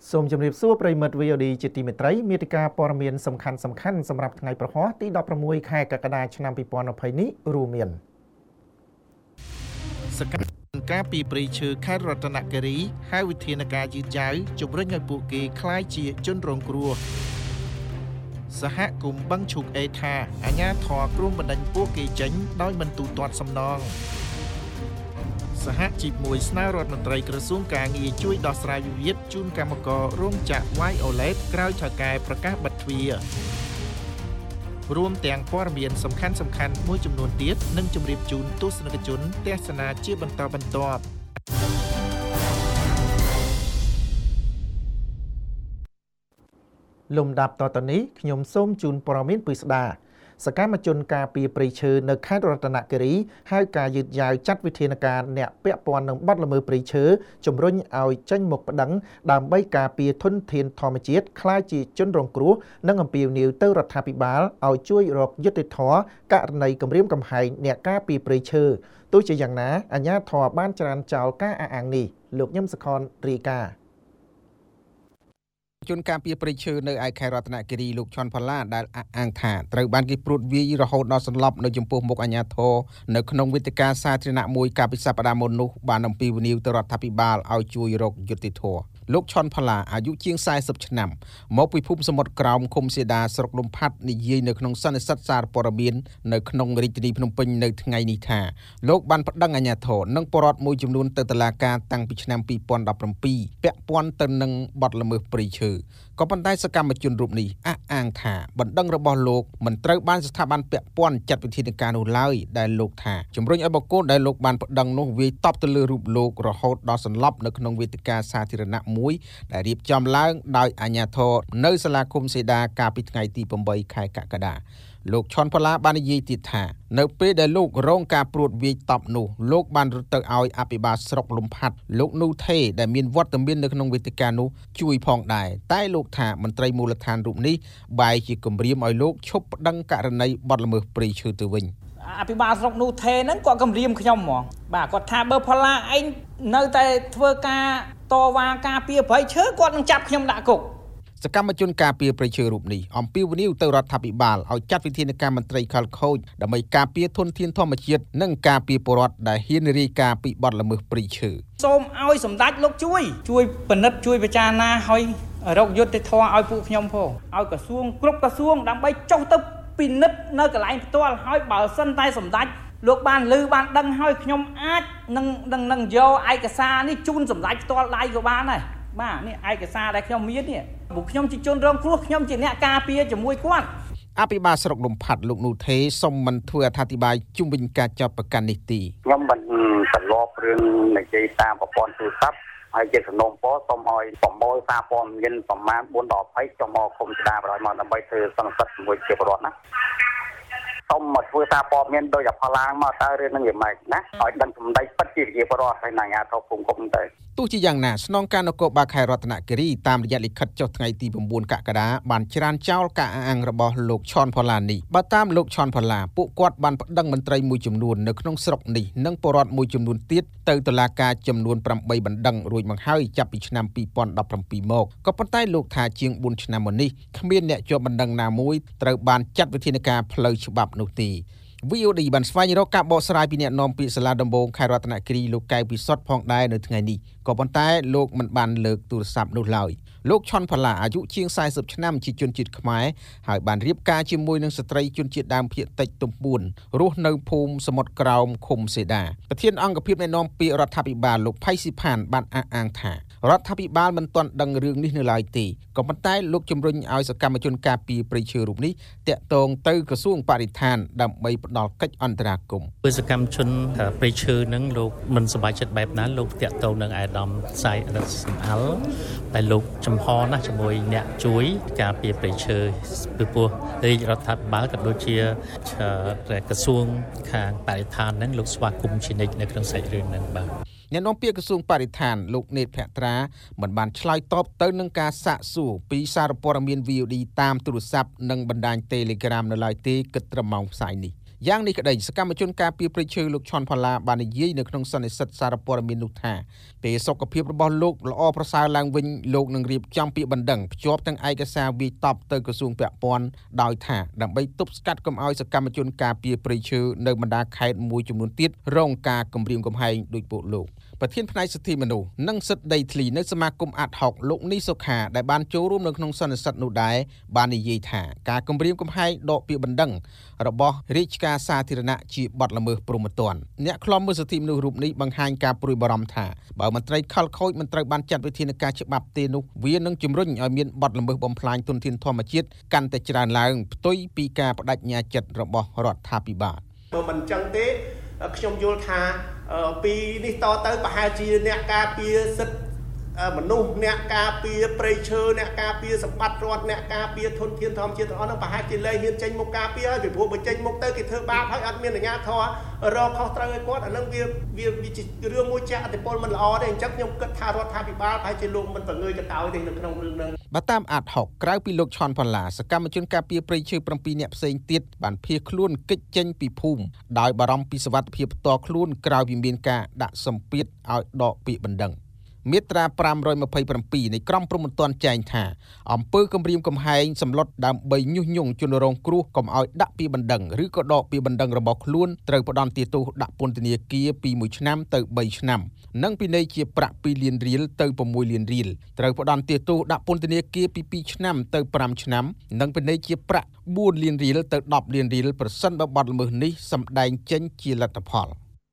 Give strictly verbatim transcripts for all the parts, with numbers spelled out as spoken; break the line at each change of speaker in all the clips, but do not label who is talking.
សូមជម្រាបសួរប្រិយមិត្ត វី អូ ดี ជាទីមេត្រីមាតិកាព័ត៌មានសំខាន់សំខាន់សម្រាប់ថ្ងៃប្រហោះទីដប់ប្រាំមួយខែកក្កដាឆ្នាំពីរពាន់ยี่สิบនេះរួមមានសកម្មការពីព្រៃឈើខេត្តរតនគិរីហៅវិធានការយឺតយ៉ាវជំរុញឲ្យពួកគេក្លាយជាជនរងគ្រោះសហគមន៍បឹងឈូកអេថាអាជ្ញាធរគ្រោងបណ្ដឹងពួកគេចេញដោយមិនទូទាត់សំណងសហជីពមួយស្នើរដ្ឋមន្ត្រីក្រសួងការងារជួយដោះស្រាយវិវាទជូនកម្មកររោងចក្រ វាយ អូឡេត ក្រោយថៅកែប្រកាសបិទទ្វាររួមទាំងព័ត៌មានសំខាន់សំខាន់មួយចំនួនទៀតនិងជម្រាបជូនទស្សនិកជនទស្សនាជាបន្តបន្ទាប់លំដាប់តទៅនេះខ្ញុំសូមជូនព័ត៌មានពិស្ដាសកម្មជនការពីព្រៃឈើនៅខេត្តរតនគិរីហៅការយឺតយ៉ាវចាត់វិធានការអ្នកពាក់ព័ន្ធនឹងបទល្មើសព្រៃឈើជំរុញឲ្យចេញមុខប្តឹងដើម្បីការពារធនធានធម្មជាតិក្លាយជាជនរងគ្រោះនិងអំពាវនាវទៅរដ្ឋាភិបាលឲ្យជួយរកយុត្តិធម៌ករណីគំរាមកំហែងអ្នកការពីព្រៃឈើទោះជាយ៉ាងណាអាជ្ញាធរបានច្រានចោលការអះអាងនេះលោកញឹមសខនរាយការណ៍ជនការពារព្រៃឈើនៅឯខេត្តរតនគិរីលោកឈុនផល្លាដែលអះអាងថាត្រូវបានគេព្រួតវាយរហូតដល់សន្លប់នៅចំពោះមុខអាជ្ញាធរនៅក្នុងវេទិកាសាធារណៈមួយកាលពីសប្តាហ៍មុននោះបានអំពាវនាវទៅរដ្ឋាភិបាលឲ្យជួយរកយុត្តិធម៌លោកឈុនផល្លាអាយុជាងสี่สิบឆ្នាំមកពីភូមិសមុទ្រក្រោមឃុំសៀដាស្រុកលំផាត់និយាយនៅក្នុងសន្និសីទសារព័ត៌មាននៅក្នុងរាជធានីភ្នំពេញនៅថ្ងៃនេះថាលោកបានប្តឹងអាជ្ញាធរនិងពលរដ្ឋមួយចំនួនទៅតុលាការតាំងពីឆ្នាំពីរពាន់ដប់ប្រាំពីរពាក់ព័ន្ធទៅនឹងបទល្មើសព្រៃឈើក៏ប៉ុន្តែសកម្មជនរូបនេះអះអាងថាបណ្ដឹងរបស់លោកមិនត្រូវបានស្ថាប័នពាក់ព័ន្ធចាត់វិធានការនោះឡើយដែលលោកថាជំរុញឲ្យបុគ្គលដែលលោកបានប្តឹងនោះវាយតបទៅលើរូបលោករហូតដល់សន្លប់នៅក្នុងវេទិកាសាធារណៈមួយដែលរៀបចំឡើងដោយអាជ្ញាធរនៅសាលាឃុំសេដាកាលពីថ្ងៃទីeightខែកក្កដាលោកឈុនផល្លាបាននិយាយទៀតថានៅពេលដែលលោករងការព្រួតវាយតប់នោះលោកបានរត់ទៅឲ្យអភិបាលស្រុកលំផាត់លោកនូថេដែលមានវត្តមាននៅក្នុងវេទិកានោះជួយផងដែរតែលោកថាមន្ត្រីមូលដ្ឋានរូបនេះបែរជាគំរាមឲ្យលោកឈប់ប្តឹងករណីបទល្មើសព្រៃឈើទៅវិញ
អភិបាលស្រុកនូថេហ្នឹងគាត់គំរាមខ្ញុំហ្មងបាទគាត់ថាបើផល្លាឯងនៅតែធ្វើការតវ៉ាការពារព្រៃឈើគាត់នឹងចាប់ខ្ញុំដាក់គុក
សកម្មជនការពារព្រៃឈើរូបនេះអំពាវនាវទៅរដ្ឋាភិបាលឲ្យចាត់វិធានការមន្ត្រីខលខូចដើម្បីការពារធនធានធម្មជាតិនិងការពារពលរដ្ឋដែលហ៊ានរាយការណ៍ពីបទល្មើសព្រៃឈើ
សូមឲ្យសម្ដេចលោកជួយជួយពិនិត្យជួយពិចារណាឲ្យរកយុត្តិធម៌ឲ្យពួកខ្ញុំផងឲ្យក្រសួងគ្រប់ក្រសួងដើម្បីចុះទៅពិនិត្យនៅកន្លែងផ្ទាល់ហើយបើសិនតែសម្ដេចលោកបានឮបានដឹងហើយខ្ញុំអាចនឹងនឹងនឹងយកឯកសារនេះជូនសម្ដេចផ្ទាល់ដៃក៏បានដែរបាទនេះឯកសារដែលខ្ញុំមាននេះពួកខ្ញុំជាជនរងគ្រោះខ្ញុំជាអ្នកការពារជាមួយគាត់
អភិបាលស្រុកលំផាត់លោកនូថេសុំមិនធ្វើអត្ថាធិប្បាយជុំវិញការចាប់ប្រកាន់នេះទី
ខ្ញុំមិនត្រឡប់រឿងនិយាយតាមប្រព័ន្ធទូរស័ព្ទហើយជាសំណូមពរសូមឲ្យប្រមូលសារព័ត៌មានប្រមាណfourដល់twentyចុះមកគុំស្ដារឲ្យមកដើម្បីធ្វើសន្និសីទជាមួយជាពលរដ្ឋណាសូមមកធ្វើសារព័ត៌មានដោយអផល្លាមកតើរឿងនឹងយ៉ាងម៉េចណាឲ្យដឹងសម្ដីពិតជាជាពលរដ្ឋហើយនឹងអាជ្ញាធរភូមិគុំទៅ
ទោះជាយ៉ាងណាស្នងការនគរបាលខេត្តរតនគិរីតាមរយៈលិខិតចុះថ្ងៃទីnineកក្កដាបានច្រានចោលការអះអាងរបស់លោកឈុនផល្លានេះបើតាមលោកឈុនផល្លាពួកគាត់បានប្តឹងមន្ត្រីមួយចំនួននៅក្នុងស្រុកនេះនិងពលរដ្ឋមួយចំនួនទៀតទៅតុលាការចំនួនeightបណ្ដឹងរួចមកហើយចាប់ពីឆ្នាំtwo thousand seventeenមកក៏ប៉ុន្តែលោកថាជាងfourឆ្នាំមកនេះគ្មានអ្នកជាប់បណ្ដឹងណាមួយត្រូវបានចាត់វិធានការផ្លូវច្បាប់នោះទេ វី អូ ดี បានស្វែងរកការបកស្រាយពីអ្នកនាំពាក្យសាលាដំបងខេត្តរតនគិរីលោកកៅពិសុទ្ធផងដែរនៅថ្ងៃនេះក៏ប៉ុន្តែលោកមិនបានលើកទូរស័ព្ទនោះឡើយលោកឈុនផល្លាអាយុជាងสี่สิบឆ្នាំជាជនជាតិខ្មែរហើយបានរៀបការជាមួយនឹងស្ត្រីជនជាតិដើមភាគតិចទំពួនរស់នៅភូមិសមុទ្រក្រោមឃុំសេដាប្រធានអង្គភិបអ្នកនាំពាក្យរដ្ឋាភិបាលលោកផៃស៊ីផានបានអះអាងថារដ្ឋាភិបាលមិនទាន់ដឹងរឿងនេះនៅឡើយទេក៏ប៉ុន្តែលោកជំរុញឲ្យសកម្មជនការពារព្រៃឈើរូបនេះតាក់ទងទៅក្រសួងបរិស្ថានដើម្បីផ្ដល់កិច្ចអន្តរាគមន៍
សកម្មជនព្រៃឈើនឹងលោកមិនសប្បាយចិត្តបែបណាលោកតាក់ទងនឹងអាដាមសៃអរិទ្ធសំអាល់តែលោកចំហណាស់ជាមួយអ្នកជួយការពារព្រៃឈើពីព្រោះរាជរដ្ឋាភិបាលក៏ដូចជាក្រសួងខាងបរិស្ថាននឹងលោកស្វាគមន៍ជានិច្ចនៅក្នុងសាច់រឿងនឹងបាទ
អ្នកនាំពាក្យក្រសួងបរិស្ថានលោកនេតភក្ត្រាមិនបានឆ្លើយតបទៅនឹងការសាកសួរពីសារព័ត៌មាន វី អូ ดี តាមទូរស័ព្ទនិងបណ្ដាញ Telegram នៅឡើយទេគិតត្រឹមម៉ោងផ្សាយនេះយ៉ាងនេះក្តីសកម្មជនការពារព្រៃឈើលោកឈុនផល្លាបាននិយាយនៅក្នុងសន្និសីទសារព័ត៌មាននោះថាពេលសុខភាពរបស់លោកល្អប្រសើរឡើងវិញលោកនឹងរៀបចំពាក្យបណ្ដឹងភ្ជាប់ទាំងឯកសារវាយតប់ទៅក្រសួងពាក់ព័ន្ធដោយថាដើម្បីទប់ស្កាត់កុំឲ្យសកម្មជនការពារព្រៃឈើនៅបណ្ដាខេត្តមួយចំនួនទៀតរងការគំរាមកំហែងដោយពួកលោកប្រធានផ្នែកសិទ្ធិមនុស្សនិងសិទ្ធិដីធ្លីនៅសមាគមអាត់ហុកលោកនីសុខាដែលបានចូលរួមនៅក្នុងសន្និសីទនោះដែរបាននិយាយថាការគំរាមកំហែងដកពាក្យបណ្ដឹងរបស់រាជការសាធារណៈជាបទល្មើសព្រហ្មទណ្ឌអ្នកខ្លំមើលសិទ្ធិមនុស្សរូបនេះបង្ហាញការព្រួយបារម្ភថាបើមន្ត្រីខលខូចមិនត្រូវបានចាត់វិធានការច្បាប់ទេនោះវានឹងជំរុញឲ្យមានបទល្មើសបំផ្លាញទុនធានធម្មជាតិកាន់តែច្រើនឡើងផ្ទុយពីការបដិញ្ញាចិត្តរបស់រដ្ឋាភិបាល
បើមិនចឹងទេខ្ញុំយល់ថាពីនេះតទៅប្រហែលជាអ្នកការពារសិទ្ធិមនុស្សអ្នកការពារព្រៃឈើអ្នកការពារសម្បត្តិរដ្ឋអ្នកការពារធនធានធម្មជាតិទាំងអស់នោះប្រហែលជាលែងហ៊ានចេញមុខការពារហើយពីព្រោះបើចេញមុខទៅគេធ្វើបាបហើយអត់មានអាជ្ញាធររកខុសត្រូវឲ្យគាត់អានឹងវាវារឿងមួយចាក់អតិពលមិនល្អទេអញ្ចឹងខ្ញុំគិតថារដ្ឋាភិបាលប្រហែលជាលោកមិនប្រងើយកតោទេនៅក្នុងរឿងហ្នឹង
បើតាមអាត់ហុកក្រៅពីលោកឈុនផល្លាសកម្មជនការពារព្រៃឈើ7នាក់ផ្សេងទៀតបានភៀសខ្លួនគេចចេញពីភូមិដោយបារម្ភពីសុវត្ថិភាពផ្ទាល់ខ្លួនក្រៅពីមានការដាក់សម្ពាធឲ្យដកពាក្យបណ្ដឹងមាត្រាfive twenty-sevenនៃក្រមព្រហ្មទណ្ឌចែងថាអំពើគំរាមកំហែងសម្លុតដើម្បីញុះញង់ជនរងគ្រោះកុំឲ្យដាក់ពាក្យបណ្ដឹងឬក៏ដកពាក្យបណ្ដឹងរបស់ខ្លួនត្រូវផ្ដន្ទាទោសដាក់ពន្ធនាគារពីoneឆ្នាំទៅthreeឆ្នាំនិងពិន័យជាប្រាក់twoលានរៀលទៅsixលានរៀលត្រូវផ្ដន្ទាទោសដាក់ពន្ធនាគារពីtwoឆ្នាំទៅfiveឆ្នាំនិងពិន័យជាប្រាក់fourលានរៀលទៅtenលានរៀលប្រសិនបើបទល្មើសនេះសម្ដែងចេញជាលទ្ធផល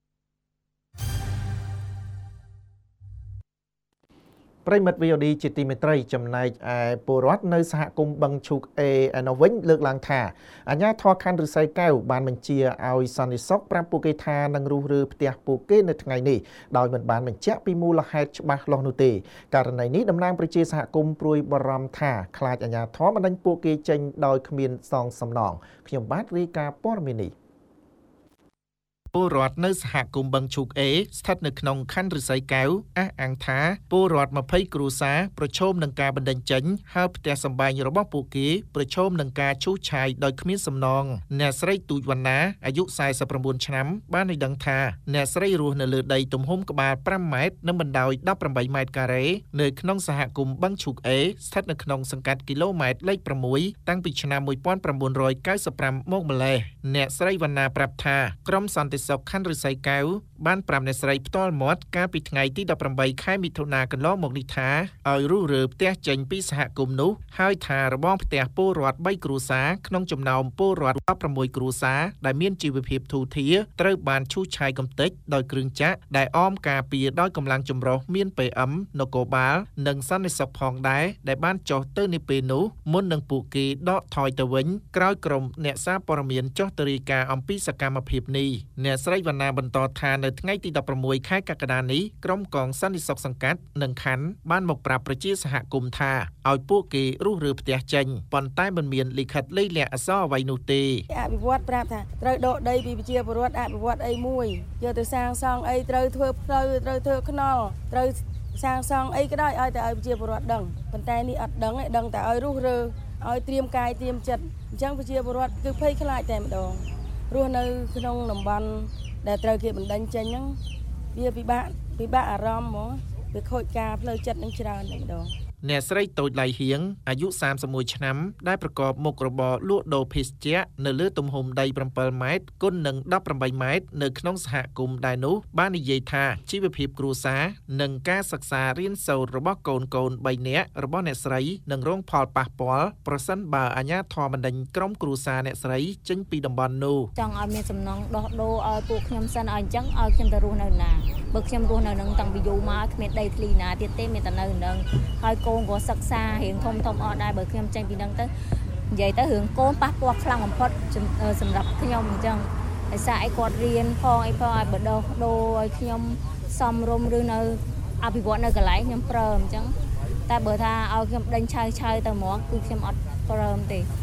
ប្រិមិត្ត វី អូ ឌី ជាទីមេត្រីចំណែកឯពលរដ្ឋនៅសហគមន៍បឹងឈូកអេឯនោះវិញលើកឡើងថាអាជ្ញាធរខណ្ឌឫស្សីកែវបានបញ្ជាឲ្យសន្តិសុខប្រាប់ពួកគេថានឹងរុះរើផ្ទះពួកគេនៅថ្ងៃនេះដោយមិនបានបញ្ជាក់ពីមូលហេតុច្បាស់លាស់នោះទេករណីនេះតំណាងប្រជាសហគមន៍ព្រួយបារម្ភថាខ្លាចអាជ្ញាធរបណ្តេញពួកគេចេញដោយគ្មានសងសំណងខ្ញុំបាទរាយការណ៍ព័ត៌មាននេះពលរដ្ឋនៅសហគមន៍បឹងឈូកអេស្ថិតនៅក្នុងខណ្ឌឫស្សីកែវអះអាងថាពលរដ្ឋtwentyគ្រួសារប្រឈមនឹងការបណ្តេញចេញហើយផ្ទះសម្បែងរបស់ពួកគេប្រឈមនឹងការឈូសឆាយដោយគ្មានសំណងអ្នកស្រីទូចវណ្ណាអាយុforty-nineឆ្នាំបានឲ្យដឹងថាអ្នកស្រីរស់នៅលើដីទំហំក្បាលfiveម៉ែត្រនិងបណ្ដោយeighteenម៉ែត្រការ៉េនៅក្នុងសហគមន៍បឹងឈូកអេស្ថិតនៅក្នុងសង្កាត់គីឡូម៉ែត្រលេខsixតាំងពីឆ្នាំnineteen ninety-fiveមកម្លេះអ្នកស្រីវណ្ណាប្រាប់ថាក្រុមសន្តិសុខខណ្ឌឫស្សីកែវបានប្រាប់អ្នកស្រីផ្ទាល់មាត់កាលពីថ្ងៃទីeighteenខែមិថុនាកន្លងមកនេះថាឲ្យរុះរើផ្ទះចេញពីសហគមន៍នោះហើយថារបងផ្ទះពលរដ្ឋthreeគ្រួសារក្នុងចំណោមពលរដ្ឋsixteenគ្រួសារដែលមានជីវភាពធូរធារត្រូវបានឈូសឆាយកំទេចដោយគ្រឿងចាក់ដែលអមការពារដោយកម្លាំងចម្រុះមាន pê em នគរបាលនិងសន្តិសុខផងដែរដែលបានចុះទៅនៅពេលនោះមុននឹងពួកគេដកថយទៅវិញក្រោយក្រុមអ្នកសារព័ត៌មានចុះទៅរាយការណ៍អំពីសកម្មភាពនេះអ្នកស្រីវណ្ណាបន្តថានៅថ្ងៃទីsixteenខែកក្កដានេះក្រុមកងសន្តិសុខសង្កាត់និងខណ្ឌបានមកប្រាប់ប្រជាសហគមន៍ថាឲ្យពួកគេរុះរើផ្ទះចេញប៉ុន្តែមិនមានលិខិតលេខលាក់អក្សរអ្វីនោះទេ
អភិវឌ្ឍប្រាប់ថាត្រូវដកដីពីប្រជាពលរដ្ឋអភិវឌ្ឍអីមួយយកទៅសាងសង់អីត្រូវធ្វើផ្លូវត្រូវធ្វើខ្នល់ត្រូវសាងសង់អីក៏ដោយឲ្យតែឲ្យប្រជាពលរដ្ឋដឹងប៉ុន្តែនេះអត់ដឹងទេដឹងតែឲ្យរុះរើឲ្យត្រៀមកាយត្រៀមចិត្តអញ្ចឹងប្រជាពលរដ្ឋគឺភ័យខ្លាចតែម្ដងរស់នៅក្នុងតំបន់ដែលត្រូវគេបណ្ដេញចេញហ្នឹងវាពិបាកពិបាកអារម្មណ៍ហ្មងវាខូចការផ្លូវចិត្តនឹងច្រើនតែម្ដង
អ្នកស្រីតូចឡៃហៀងអាយុthirty-oneឆ្នាំដែលប្រកបមុខរបរលក់ដូរភេសជ្ជៈនៅលើទំហំដីsevenម៉ែត្រគុណនឹងeighteenម៉ែត្រនៅក្នុងសហគមន៍ដែរនោះបាននិយាយថាជីវភាពគ្រួសារនិងការសិក្សារៀនសូត្ររបស់កូនកូនthreeនាក់របស់អ្នកស្រីនឹងរងផលប៉ះពាល់ប្រសិនបើអាជ្ញាធរបណ្ដេញក្រុមគ្រួសារអ្នកស្រីចេញពីតំបន់នោះ
ចង់ឲ្យមានសំណងដោះដូរឲ្យពួកខ្ញុំសិនឲ្យអញ្ចឹងឲ្យខ្ញុំទៅរស់នៅណាបើខ្ញុំរស់នៅនឹងតាំងពីយូរមកគ្មានដីធ្លីណាទៀតទេមានតែនៅនឹងហើយកូនក៏សិក្សារៀងធំធំអស់ដែរបើខ្ញុំចេញពីនឹងទៅនិយាយទៅរឿងកូនប៉ះពាល់ខ្លាំងបំផុតសម្រាប់ខ្ញុំអញ្ចឹងដោយសារអីគាត់រៀនផងអីផងឲ្យបដោះដូរឲ្យខ្ញុំសំរុំឬនៅអភិវឌ្ឍនៅកន្លែងខ្ញុំព្រមអញ្ចឹងតែបើថាឲ្យខ្ញុំដេញឆៅឆៅទៅហ្មងគឺខ្ញុំអត់ព្រមទេ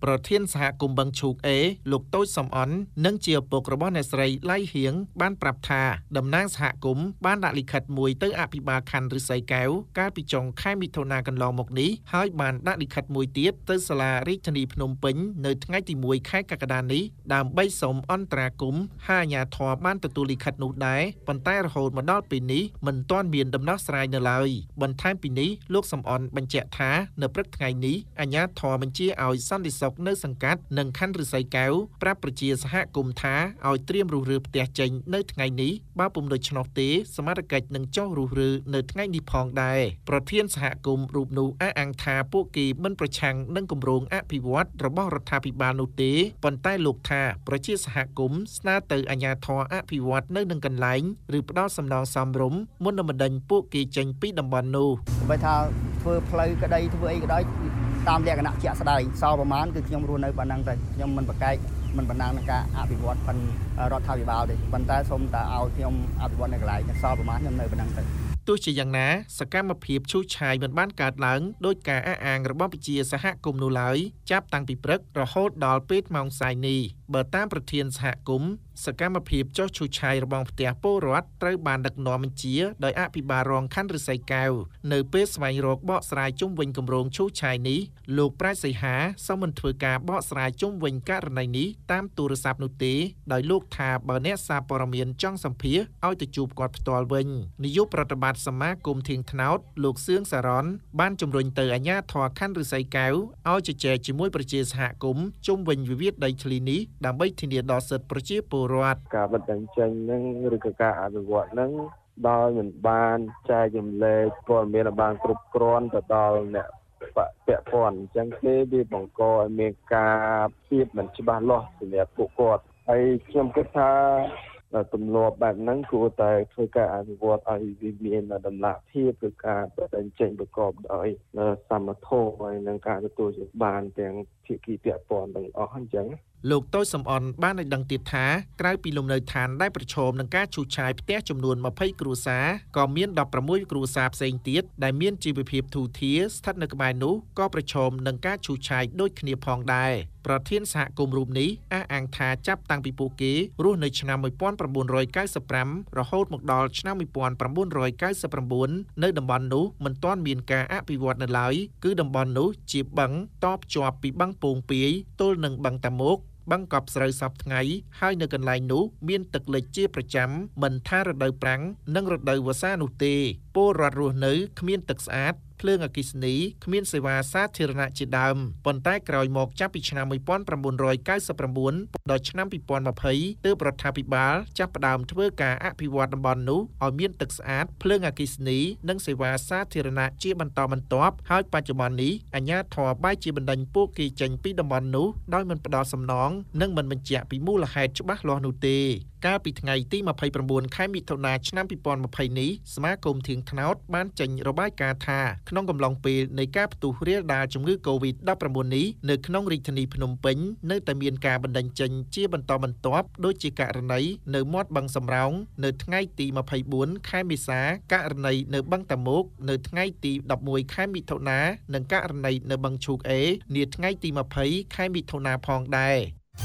ប្រធានសហគមន៍បឹងឈូកអេលោកតូចសំអន់និងជាឪពុករបស់អ្នកស្រីឡៃហៀងបានប្រាប់ថាតំណាងសហគមន៍បានដាក់លិខិតមួយទៅអភិបាលខណ្ឌឫស្សីកែវកាលពីចុងខែមិថុនាកន្លងមកនេះហើយបានដាក់លិខិតមួយទៀតទៅសាលារាជធានីភ្នំពេញនៅថ្ងៃទីមួយខែកក្កដានេះដើម្បីសូមអន្តរាគមន៍ហើយអាជ្ញាធរបានទទួលលិខិតនោះដែរប៉ុន្តែរហូតមកដល់ពេលនេះមិនទាន់មានដំណោះស្រាយនៅឡើយបន្ថែមពីនេះលោកសំអនបញ្ជាក់ថានៅព្រឹកថ្ងៃនេះអាជ្ញាធរបញ្ជាឲ្យសន្តិសុខនៅសង្កាត់និងខណ្ឌឫស្សីកែវប្រាប់ប្រជាសហគមន៍ថាឲ្យត្រៀមរុះរើផ្ទះចេញនៅថ្ងៃនេះបើពុំដូច្នោះទេសមត្ថកិច្ចនឹងចុះរុះរើនៅថ្ងៃនេះផងដែរប្រធានសហគមន៍រូបនោះអះអាងថាពួកគេមិនប្រឆាំងនឹងគម្រោងអភិវឌ្ឍរបស់រដ្ឋាភិបាលនោះទេប៉ុន្តែលោកថាប្រជាសហគមន៍ស្នើទៅអាជ្ញាធរអភិវឌ្ឍនៅនឹងកន្លែងឬផ្ដល់សំណងសមរម្យមុននឹងបណ្ដេញពួកគេចេញពីតំបន់នោះ
បើថាធ្វើផ្លូវក្តីធ្វើអីក្តីតាមលក្ខណៈជាក់ស្ដែងសល់ប្រមាណគឺខ្ញុំរស់នៅប៉ុណ្ណឹងតែខ្ញុំមិនប្រកែកមិនបណ្ដាលនឹងការអភិវឌ្ឍប៉ុនរដ្ឋាភិបាលទេប៉ុន្តែសូមតែឲ្យខ្ញុំអភិវឌ្ឍនៅកន្លែងសល់ប្រមាណខ្ញុំនៅប៉ុណ្ណឹងទៅ
ទោះជាយ៉ាងណាសកម្មភាពឈូសឆាយមិនបានកើតឡើងដោយការអះអាងរបស់ប្រជាសហគមន៍នោះឡើយចាប់តាំងពីព្រឹករហូតដល់ពេលម៉ោងផ្សាយនេះបើតាមប្រធានសហគមន៍សកម្មភាពចុះឈូសឆាយរបងផ្ទះពលរដ្ឋត្រូវបានដឹកនាំបញ្ជាដោយអភិបាលរងខណ្ឌឫស្សីកែវនៅពេលស្វែងរកបកស្រាយជុំវិញគម្រោងឈូសឆាយនេះលោកប្រាជ្ញសីហាសូមមិនធ្វើការបកស្រាយជុំវិញករណីនេះតាមទូរស័ព្ទនោះទេដោយលោកថាបើអ្នកសារព័ត៌មានចង់សម្ភាសឲ្យទៅជួបគាត់ផ្ទាល់វិញនាយកប្រតិបត្តិសមាគមធៀងថ្នោតលោកសឿងសារ៉នបានជំរុញទៅអាជ្ញាធរខណ្ឌឫស្សីកែវឲ្យជជែកជាមួយប្រជាសហគមន៍ជុំវិញវិវាទដីធ្លីនេះដើម្បីធានាដល់សិទ្ធិប្រជាពលរដ្ឋ
ការបណ្ដឹងចេញនឹងឬក៏ការអនុវត្តនឹងដោយមិនបានចែកចម្លែកព័ត៌មានឲ្យបានគ្រប់គ្រាន់ទៅដល់អ្នកពាក់ព័ន្ធអញ្ចឹងទេវាបង្កឲ្យមានការភាពមិនច្បាស់លាស់សម្រាប់ពួកគាត់ហើយខ្ញុំគិតថាទម្លាប់បែបហ្នឹងគួរតែធ្វើការអនុវត្តឲ្យវាមានដំណាក់ភាពគឺការបណ្ដឹងចេញប្រកបដោយសមធម៌ហើយនឹងការទទួលបានទាំងភាគីពាក់ព័ន្ធទាំងអស់អញ្ចឹង
លោកតូចសំអនបានឲ្យដឹងទៀតថាក្រៅពីលំនៅឋានដែលប្រឈមនឹងការឈូសឆាយផ្ទះចំនួនម្ភៃគ្រួសារក៏មានដប់ប្រាំមួយគ្រួសារផ្សេងទៀតដែលមានជីវភាពធូរធារស្ថិតនៅក្បែរនោះក៏ប្រឈមនឹងការឈូសឆាយដូចគ្នាផងដែរប្រធានសហគមន៍រូបនេះអះអាងថាចាប់តាំងពីពួកគេរស់នៅឆ្នាំmột nghìn chín trăm chín mươi lămរហូតមកដល់ឆ្នាំmột nghìn chín trăm chín mươi chínនៅតំបន់នោះមិនទាន់មានការអភិវឌ្ឍនៅឡើយគឺតំបន់នោះជាបឹងតភ្ជាប់ពីបឹងពងពាយទល់នឹងបឹងតាមុកបឹងកប់ស្រូវសពថ្ងៃហើយនៅកន្លែងនោះមានទឹកលិចជាប្រចាំមិនថារដូវប្រាំងនិងរដូវវស្សានោះទេពលរដ្ឋរស់នៅគ្មានទឹកស្អាតភ្លើងអគ្គិសនីគ្មានសេវាសាធារណៈជាដើមប៉ុន្តែក្រោយមកចាប់ពីឆ្នាំmột nghìn chín trăm chín mươi chínដល់ឆ្នាំ二nghìn二mươiទើបរដ្ឋាភិបាលចាប់ផ្ដើមធ្វើការអភិវឌ្ឍតំបន់នោះឲ្យមានទឹកស្អាតភ្លើងអគ្គិសនីនិងសេវាសាធារណៈជាបន្តបន្ទាប់ហើយបច្ចុប្បន្ននេះអាជ្ញាធរបែរជាបណ្ដេញពួកគេចេញពីតំបន់នោះដោយមិនផ្ដល់សំណងនិងមិនបញ្ជាក់ពីមូលហេតុច្បាស់លាស់នោះទេកាលពីថ្ងៃទីยี่สิบเก้าខែមិថុនាឆ្នាំ二nghìn二mươiនេះសមាគមធៀងថ្នោតបានចេញរបាយការណ៍ថាក្នុងកំឡុងពេលនៃការផ្ទុះរាលដាលជំងឺ កូវីដ ដប់ប្រាំបួន នេះនៅក្នុងរាជធានីភ្នំពេញនៅតែមានការបណ្ដេញចេញជាបន្តបន្ទាប់ដូចជាករណីនៅមាត់បឹងសំរោងនៅថ្ងៃទីยี่สิบ四ខែមេសាករណីនៅបឹងតាមុកនៅថ្ងៃទីដប់មួយខែមិថុនានិងករណីនៅបឹងឈូកអេនាថ្ងៃទីยี่สิบខែមិថុនាផងដែរ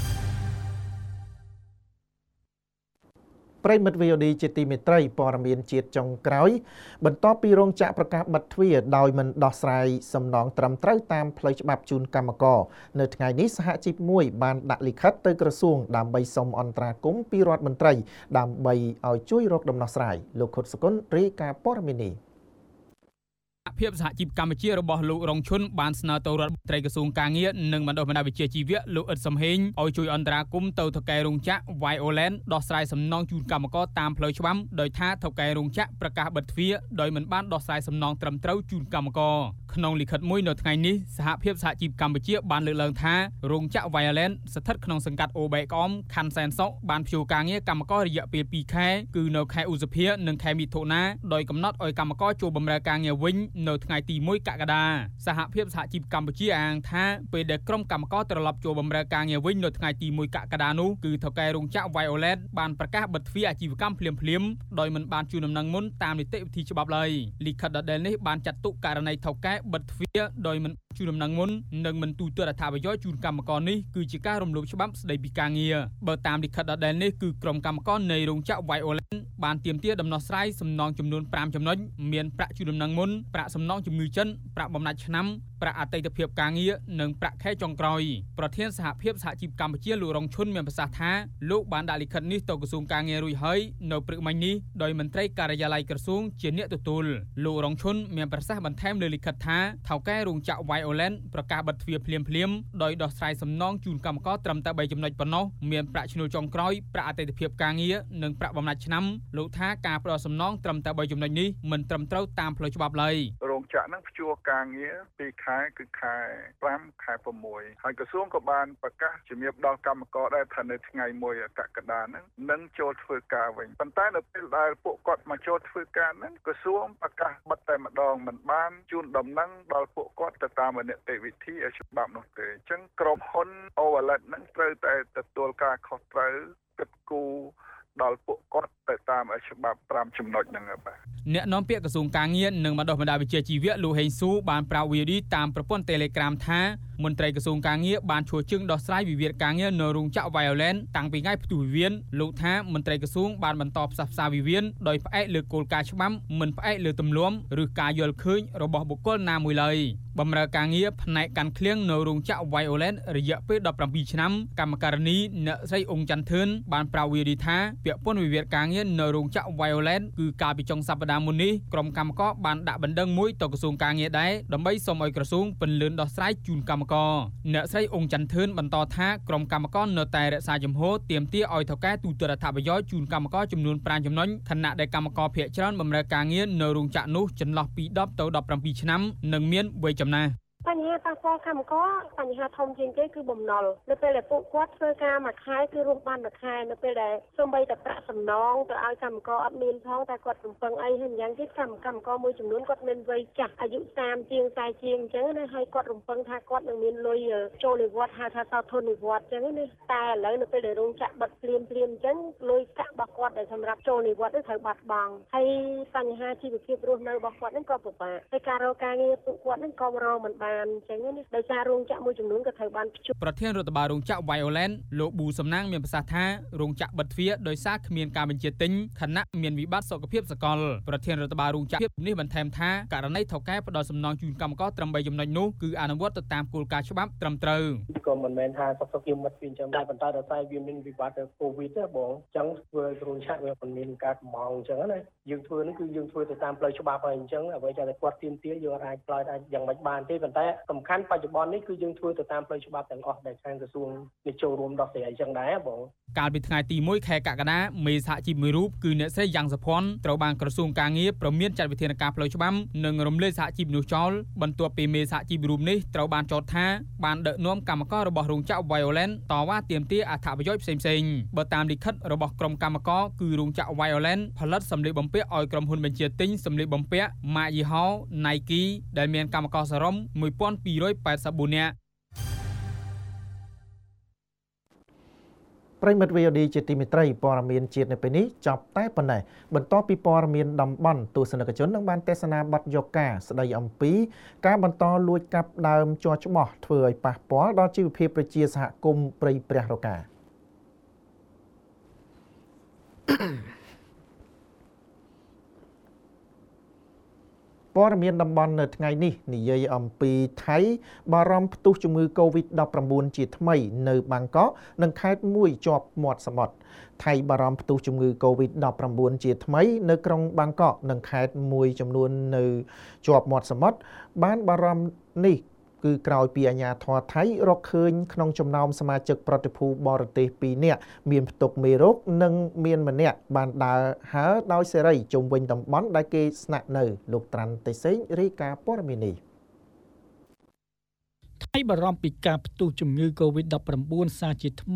ប្រិមិត្ត វី អូ ឌី ជាទីមេត្រីព័ត៌មានជាតិចុងក្រោយបន្ទាប់ពីរោងចក្រប្រកាសបិទទ្វារដោយមិនដោះស្រាយសំណងត្រឹមត្រូវតាមផ្លូវច្បាប់ជូនកម្មករនៅថ្ងៃនេះសហជីពមួយបានដាក់លិខិតទៅក្រសួងដើម្បីសុំអន្តរាគមន៍ពីរដ្ឋមន្ត្រីដើម្បីឲ្យជួយរកដំណោះស្រាយលោកខុតសុគន្ធរាយការណ៍ព័ត៌មាននេះ
ភាពសហជីពកម្ពុជារបស់លោករងឈុនបានស្នើទៅរដ្ឋមន្ត្រីក្រសួងការងារនិងបណ្ដុះបណ្ដាលវិជ្ជាជីវៈលោកអ៊ិតសំហេងឲ្យជួយអន្តរាគមន៍ទៅថៅកែរោងចក្រ Violand ដោះស្រាយសំណងជូនកម្មករតាមផ្លូវច្បាប់ដោយថាថៅកែរោងចក្រប្រកាសបិទទ្វារដោយមិនបានដោះស្រាយសំណងត្រឹមត្រូវជូនកម្មករក្នុងលិខិតមួយនៅថ្ងៃនេះសហភាពសហជីពកម្ពុជាបានលើកឡើងថារោងចក្រ Violand ស្ថិតក្នុងសង្កាត់អូបែកអមខណ្ឌសែនសុខបានព្យួរការងារកម្មកររយៈពេលពីរខែគឺនៅខែឧសភានិងខែមិថុនាដោយកំណត់ឲ្យកម្មករចូលបម្រើការងារវិញនៅថ្ងៃទីមួយកក្កដាសហភាពសហជីពកម្ពុជាអាងថាពេលដែលក្រុមកម្មករត្រឡប់ចូលបម្រើការងារវិញនៅថ្ងៃទីមួយកក្កដានោះគឺថៅកែរោងចក្រ Violet បានប្រកាសបិទទ្វារអាជីវកម្មភ្លាមៗដោយមិនបានជូនដំណឹងមុនតាមនីតិវិធីច្បាប់ឡើយលិខិតដដែលនេះបានចាត់ទុកករណីថៅកែបិទទ្វារដោយមិនជូនដំណឹងមុននិងមិនទូទាត់អត្ថប្រយោជន៍ជូនកម្មករនេះគឺជាការរំលោភច្បាប់ស្តីពីការងារបើតាមលិខិតដដែលនេះគឺក្រុមកម្មករនៃរោងចក្រ Violent បានទាមទារដំណោះស្រាយសំណងចំនួន5ចំណុចមានប្រាក់ជូនដំណឹងមុនប្រាក់សំណងជំងឺចិនប្រាក់បំណាច់ឆ្នាំប្រាក់អតីតភាពការងារនិងប្រាក់ខែចុងក្រោយប្រធានសហភាពសហជីពកម្ពុជាលោករងឈុនមានប្រសាសន៍ថាលោកបានដាក់លិខិតនេះទៅក្រសួងការងាររួចហើយនៅព្រឹកមិញនេះដោយមន្ត្រីការិយាល័យក្រសួងជាអ្នកទទួលលោករងឈុនមានប្រសាសន៍បន្ថែមលើលិខិតថាថៅកែរោងចក្រ Violent ប្រកាសបិទទ្វារភ្លាមភ្លាមដោយដោះស្រាយសំណងជូនកម្មករត្រឹមតែ3ចំណុចប៉ុណ្ណោះមានប្រាក់ឈ្នួលចុងក្រោយប្រាក់អតីតភាពការងារនិងប្រាក់បំណាច់ឆ្នាំលោកថាការផ្ដល់សំណងត្រឹមតែ3ចំណុចនេះមិនត្រឹមត្រូវតាមផ្លូវច្បាប់ឡើយ
រោងចក្រនឹងព្យួរការងារពីរខែគឺខែ5ខែ6ហើយក្រសួងក៏បានប្រកាសជំរាបដល់កម្មករដែរថានៅថ្ងៃមួយកក្កដាហ្នឹងនឹងចូលធ្វើការវិញប៉ុន្តែនៅពេលដែលពួកគាត់មកចូលធ្វើការហ្នឹងក្រសួងប្រកាសបិទតែម្ដងមិនបានជូនដំណឹងដល់ពួកគាត់ទៅតាមនីតិវិធីឲ្យច្បាប់នោះទេអញ្ចឹងក្រុមហ៊ុន Overlet ហ្នឹងត្រូវតែទទួលការខុសត្រូវគិតគូរដល់ពួកគាត់ទៅតាមច្បាប់5ចំណុចហ្នឹងបាទ
អ្នកនាំពាក្យក្រសួងការងារនិងបណ្ដុះបណ្ដាលវិជ្ជាជីវៈលោកហេងស៊ូបានប្រាប់ វី ឌី តាមប្រព័ន្ធ Telegram ថាមន្ត្រីក្រសួងការងារបានឈរជើងដោះស្រាយវិវាទការងារនៅរោងចក្រ Violent តាំងពីថ្ងៃផ្ទុះវិវាទលោកថាមន្ត្រីក្រសួងបានបន្តផ្សះផ្សាវិវាទដោយផ្អែកលើគោលការណ៍ច្បាប់មិនផ្អែកលើទម្លាប់ឬការយល់ឃើញរបស់បុគ្គលណាមួយឡើយបម្រើការងារផ្នែកកាន់ឃ្លៀងនៅរោងចក្រ Violent រយៈពេល17ឆ្នាំកម្មការិនីអ្នកស្រីអ៊ុងច័ន្ទធឿនបានប្រាប់ វី ឌី ថាពាក់ព័ន្ធវិវាទការងារនៅរោងចក្រ Violent គឺកាលពីចុងសប្តាហ៍មុននេះក្រុមកម្មករបានដាក់បណ្ដឹងមួយទៅក្រសួងការងារដែរដើម្បីសូមឲ្យក្រសួងពន្យាដោះស្រាយជូនកម្មករអ្នកស្រីអ៊ុងច័ន្ទធឿនបន្តថាក្រុមកម្មករនៅតែរក្សាជំហរទាមទារឲ្យថៅកែទូទាត់អត្ថប្រយោជន៍ជូនកម្មករចំនួន5ចំណុចខណៈដែលកម្មករភាគច្រើនបម្រើការងារនៅរោងចក្រនោះចន្លោះពី10ទៅ17ឆ្នាំនិងមានវ័យចំណាស់
បញ្ហាប៉ះពាល់កម្មករបញ្ហាធំជាងគេគឺបំណុលនៅពេលដែលពួកគាត់ធ្វើការមួយខែគឺរស់បានមួយខែនៅពេលដែលសូម្បីតែប្រាក់សំណងទៅឲ្យកម្មករអត់មានផងតែគាត់រំពឹងអីហើយយ៉ាងទៀតកម្មកម្មករមួយចំនួនគាត់មានវ័យចាស់អាយុ30ជាង40ជាងអញ្ចឹងណាហើយគាត់រំពឹងថាគាត់នឹងមានលុយចូលនិវត្តន៍ហៅថាសោធននិវត្តន៍អញ្ចឹងណាតែឥឡូវនៅពេលដែលរោងចក្របិទភ្លាមភ្លាមអញ្ចឹងលុយកាក់របស់គាត់ដែលសម្រាប់ចូលនិវត្តន៍នឹងត្រូវបាត់បង់ហើយបញ្ហាជីវភាពរស់នៅរបស់គាត់នឹងក៏ពិបាកហើយការរកការងារពួកគាត់នឹងក៏រកមិនបានអញ្ចឹងនេះដោយសាររោងចក្រមួយចំនួនក៏ត្រូវបានភ្ជាប់
ប្រធានរដ្ឋបាលរោងចក្រ Violent លោកប៊ូសំណាងមានប្រសាសន៍ថារោងចក្របិទទ្វារដោយសារគ្មានការបញ្ជាទិញខណៈមានវិបត្តិសុខភាពសកលប្រធានរដ្ឋបាលរោងចក្រនេះបន្ថែមថាករណីថៅកែផ្ដល់សំណងជូនកម្មករត្រឹម3ចំណុចនោះគឺអនុវត្តទៅតាមគោលការណ៍ច្បាប់ត្រឹមត្រូវ
ក៏មិនមែនថាសុខសុខភាពមិនពីអញ្ចឹងតែបន្តដោយសារវាមានវិបត្តិកូវីដទេបងអញ្ចឹងធ្វើរោងចក្រវាមិនមានការកំងអញ្ចឹងណាយើងធ្វើនេះគឺយើងធ្វើទៅតាមផ្លូវច្បាប់ហើយអញ្ចឹងអ្វីដែលគាត់ទាមទារយើងអាចឆ្លើយអាចយ៉ាងម៉េចបានទេប៉ុន្តែសំខាន់បច្ចុប្បន្ននេះគឺយើងធ្វើទៅតាមផ្លូវច្បាប់ទាំងអស់ដែលខាងក្រសួងនេះចូលរួមដោះស្រាយអញ្ចឹងដែរបង
កាលពីថ្ងៃទី1ខែកក្កដាមេសហជីពមួយរូបគឺអ្នកស្រីយ៉ាងសុភ័ណ្ឌត្រូវបានក្រសួងការងារព្រមានចាត់វិធានការផ្លូវច្បាប់និងរំលាយសហជីពនោះចោលបន្ទាប់ពីមេសហជីពរូបនេះត្រូវបានចោទថាបានដឹកនាំកម្មកររបស់រោងចក្រ Violent តវ៉ាទាមទារអត្ថប្រយោជន៍ផ្សេងៗបើតាមលិខិតរបស់ក្រុមកម្មករគឺរោងចក្រ Violent ផលិតសម្លៀកបំពាក់ឲ្យក្រុមហ៊ុនបញ្ជាទិញសម្លៀកបំពាក់ម៉ាកយីហោ Nike ដែលមានកម្មករសរុបមួយពាន់ពីររយប៉ែតសិបបួននាក់
ប្រិមិត្ត វី អូ ឌី ជាទីមេត្រីព័ត៌មានជាតិនៅពេលនេះចប់តែប៉ុណ្ណេះបន្ទាប់ពីព័ត៌មានតំបន់ទស្សនិកជននឹងបានទេសនាបទយកការស្ដីអំពីការបន្តលួចកាប់ដើមជ័រច្បោះធ្វើឲ្យប៉ះពាល់ដល់ជីវភាពប្រជាសហគមន៍ព្រៃព្រះរកាព័ត៌មានតំបន់នៅថ្ងៃនេះនិយាយអំពីថៃបារម្ភផ្ទុះជំងឺ កូវីដ ដប់ប្រាំបួន ជាថ្មីនៅបាងកកនិងខេត្តមួយជាប់មាត់សមុទ្រថៃបារម្ភផ្ទុះជំងឺ កូវីដ ដប់ប្រាំបួន ជាថ្មីនៅក្រុងបាងកកនិងខេត្តមួយចំនួននៅជាប់មាត់សមុទ្របានបារម្ភនេះគឺក្រោយពីអាជ្ញាធរថៃរកឃើញក្នុងចំណោមសមាជិកប្រតិភូបរទេសពីរនាក់មានផ្ទុកមេរោគនិងមានម្នាក់បានដើរហើរដោយសេរីជុំវិញតំបន់ដែលគេស្នាក់នៅលោកត្រាន់តេសេងរាយការណ៍ព័ត៌មាននេះ
ថៃបារម្ភពីការផ្ទុះជំងឺ កូវីដ ដប់ប្រាំបួន សាជាថ្មី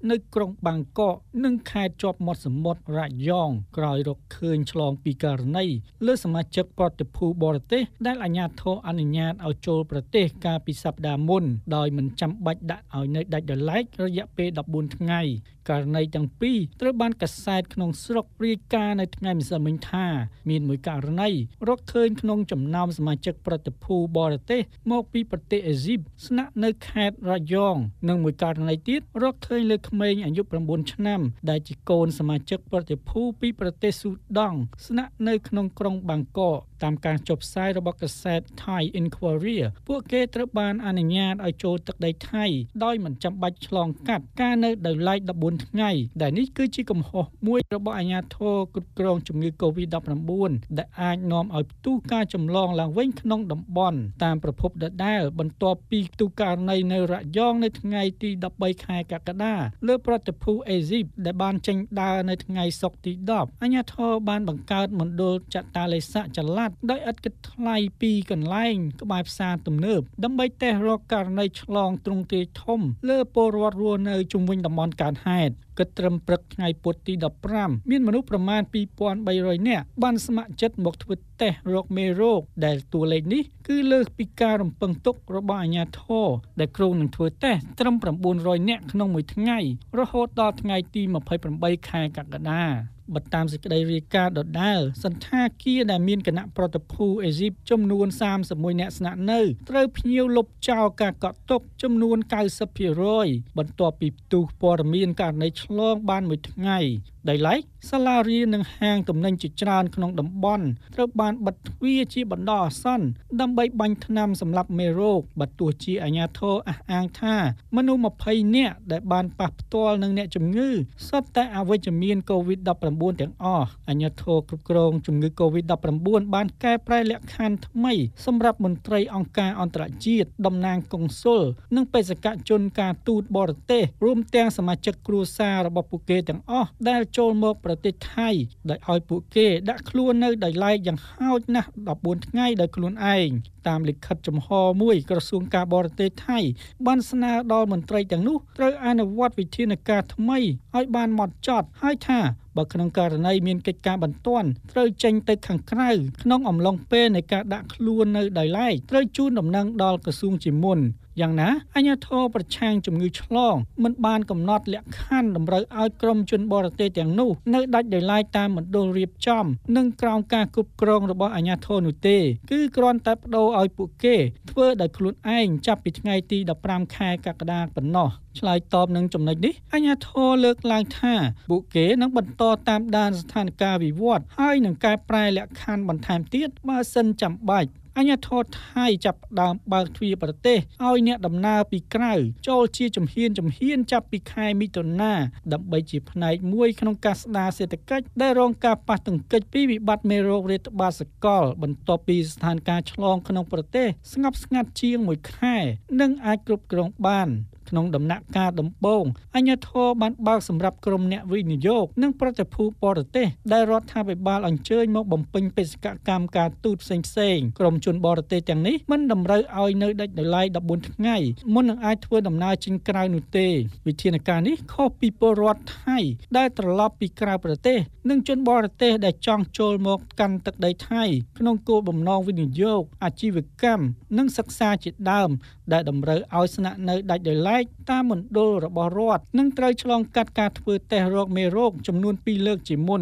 នៅក្រុងបាងកកនិងខេត្តជាប់មាត់សមុទ្ររ៉ាយ៉ងក្រោយរកឃើញឆ្លងពីករណីលើសមាជិកប្រតិភូបរទេសដែលអាជ្ញាធរអនុញ្ញាតឲ្យចូលប្រទេសកាលពីសប្តាហ៍មុនដោយមិនចាំបាច់ដាក់ឲ្យនៅដាច់ដោយឡែករយៈពេលដប់បួនថ្ងៃករណីទាំងពីរត្រូវបានកាសែតក្នុងស្រុករាយការណ៍នៅថ្ងៃម្សិលមិញថាមានមួយករណីរកឃើញក្នុងចំណោមសមាជិកប្រតិភូបរទេសមកពីប្រទេសអេស៊ីបស្នាក់នៅខេត្តរ៉ាយ៉ងនិងមួយករណីទៀតរកឃើញលើក្មេងអាយុប្រាំបួនឆ្នាំដែលជាកូនសមាជិកប្រតិភូពីប្រទេសស៊ូដង់ស្នាក់នៅក្នុងក្រុងបាងកកតាមការចុះផ្សាយរបស់កាសែត Thai Inquirer ពួកគេត្រូវបានអនុញ្ញាតឲ្យចូលទឹកដីថៃដោយមិនចាំបាច់ឆ្លងកាត់ការនៅដោយឡែកដប់បួនថ្ងៃដែលនេះគឺជាកំហុសមួយរបស់អាជ្ញាធរគ្រប់គ្រងជំងឺ កូវីដ ដប់ប្រាំបួន ដែលអាចនាំឲ្យផ្ទុះការចម្លងឡើងវិញក្នុងតំបន់តាមប្រភពដដែលបន្ទាប់ពីផ្ទុះករណីនៅរ៉ាយ៉ងនៅថ្ងៃទីដប់បីខែកក្កដាលើប្រតិភូអេស៊ីបដែលបានចេញដើរនៅថ្ងៃសុក្រទីដប់អាជ្ញាធរបានបង្កើតមណ្ឌលចតាឡេស័កចល័តដោយឥតគិតថ្លៃពីកន្លែងក្បែរផ្សារទំនើបដើម្បីតេស្តរកករណីឆ្លងទ្រង់ទ្រាយធំលើពលរដ្ឋរស់នៅជុំវិញតំបន់កើតហេតុគិតត្រឹមព្រឹកថ្ងៃពុធទីដប់ប្រាំមានមនុស្សប្រមាណពីរពាន់បីរយនាក់បានស្ម័គ្រចិត្តមកធ្វើតេស្តរកមេរោគដែលតួលេខនេះគឺលើសពីការរំពឹងទុករបស់អាជ្ញាធរដែលគ្រោងនឹងធ្វើតេស្តត្រឹម៩រយនាក់ក្នុងមួយថ្ងៃរហូតដល់ថ្ងៃទីម្ភៃប្រាំបីខែកក្កដាបើតាមសេចក្តីរាយការណ៍ដដែលសន្តាគារដែលមានគណៈប្រតិភូអេស៊ីបចំនួនសាមសិបមួយនាក់ស្នាក់នៅត្រូវភ្ញៀវលុបចោលការកក់ទុកចំនួនកៅសិបភាគរយបន្ទាប់ពីផ្ទុះព័ត៌មានករណីឆ្លងបានមួយថ្ងៃដោយឡែកសាលារៀននិងហាងទំនិញជាច្រើនក្នុងតំបន់ត្រូវបានបិទទ្វារជាបណ្ដោះអាសន្នដើម្បីបាញ់ថ្នាំសម្លាប់មេរោគបើទោះជាអាជ្ញាធរអះអាងថាមនុស្សម្ភៃនាក់ដែលបានប៉ះផ្ទាល់នឹងអ្នកជំងឺសុទ្ធតែអវិជ្ជមានកូវីដ ដប់ប្រាំបួន ទាំងអស់អាជ្ញាធរគ្រប់គ្រងជំងឺកូវីដ ដប់ប្រាំបួន បានកែប្រែលក្ខខណ្ឌថ្មីសម្រាប់មន្ត្រីអង្គការអន្តរជាតិតំណាងកុងស៊ុលនិងបេសកជនការទូតបរទេសរួមទាំងសមាជិកគ្រួសាររបស់ពួកគេទាំងអស់ដែលចូលមកប្រទេសថៃដោយឲ្យពួកគេដាក់ខ្លួននៅដោយឡែកយ៉ាងហោចណាស់ដប់បួនថ្ងៃដោយខ្លួនឯងតាមលិខិតចំហមួយក្រសួងការបរទេសថៃបានស្នើដល់មន្ត្រីទាំងនោះត្រូវអនុវត្តវិធានការថ្មីឲ្យបានហ្មត់ចត់ហើយថាបើក្នុងករណីមានកិច្ចការបន្ទាន់ត្រូវចេញទៅខាងក្រៅក្នុងអំឡុងពេលនៃការដាក់ខ្លួននៅដោយឡែកត្រូវជូនដំណឹងដល់ក្រសួងជាមុនយ៉ាងណាអាជ្ញាធរប្រឆាំងជំងឺឆ្លងមិនបានកំណត់លក្ខខណ្ឌតម្រូវឲ្យក្រុមជនបរទេសទាំងនោះនៅដាច់ដោយឡែកតាមមណ្ឌលរៀបចំនិងក្រោមការគ្រប់គ្រងរបស់អាជ្ញាធរនោះទេគឺគ្រាន់តែបដូរឲ្យពួកគេធ្វើដោយខ្លួនឯងចាប់ពីថ្ងៃទីដប់ប្រាំខែកក្កដាប៉ុណ្ណោះឆ្លើយតបនឹងចំណុចនេះអាជ្ញាធរលើកឡើងថាពួកគេនឹងបន្តតាមដានស្ថានភាពវិវត្តហើយនឹងកែប្រែលក្ខខណ្ឌបន្ថែមទៀតបើសិនចាំបាច់អាជ្ញាធរថៃចាប់ផ្ដើមបើកទ្វារប្រទេសឲ្យអ្នកដំណើរពីក្រៅចូលជាជំហានជំហានចាប់ពីខែមិថុនាដើម្បីជាផ្នែកមួយក្នុងការស្ដារសេដ្ឋកិច្ចដែលរងការប៉ះទង្គិចពីវិបត្តិមេរោគរាតត្បាតសកលបន្ទាប់ពីស្ថានភាពឆ្លងក្នុងប្រទេសស្ងប់ស្ងាត់ជាងមួយខែនិងអាចគ្រប់គ្រងបានក្នុងដំណាក់កាលដំបូងអាជ្ញាធរបានបើកសម្រាប់ក្រុមអ្នកវិនិយោគនិងប្រតិភូបរទេសដែលរដ្ឋាភិបាលអញ្ជើញមកបំពេញបេសកកម្មការទូតផ្សេងៗក្រុមជនបរទេសទាំងនេះមិនតម្រូវឲ្យនៅដាច់ដោយឡែកដប់បួនថ្ងៃមុននឹងអាចធ្វើដំណើរចេញក្រៅនោះទេវិធានការនេះខុសពីពលរដ្ឋថៃដែលត្រឡប់ពីក្រៅប្រទេសនិងជនបរទេសដែលចង់ចូលមកកាន់ទឹកដីថៃក្នុងគោលបំណងវិនិយោគអាជីវកម្មនិងសិក្សាជាដើមដែលតម្រូវឲ្យស្នាក់នៅដាច់ដោយឡែកតាមមណ្ឌលរបស់រដ្ឋនិងត្រូវឆ្លងកាត់ការធ្វើតេស្តរកមេរោគចំនួនពីរលើកជាមុន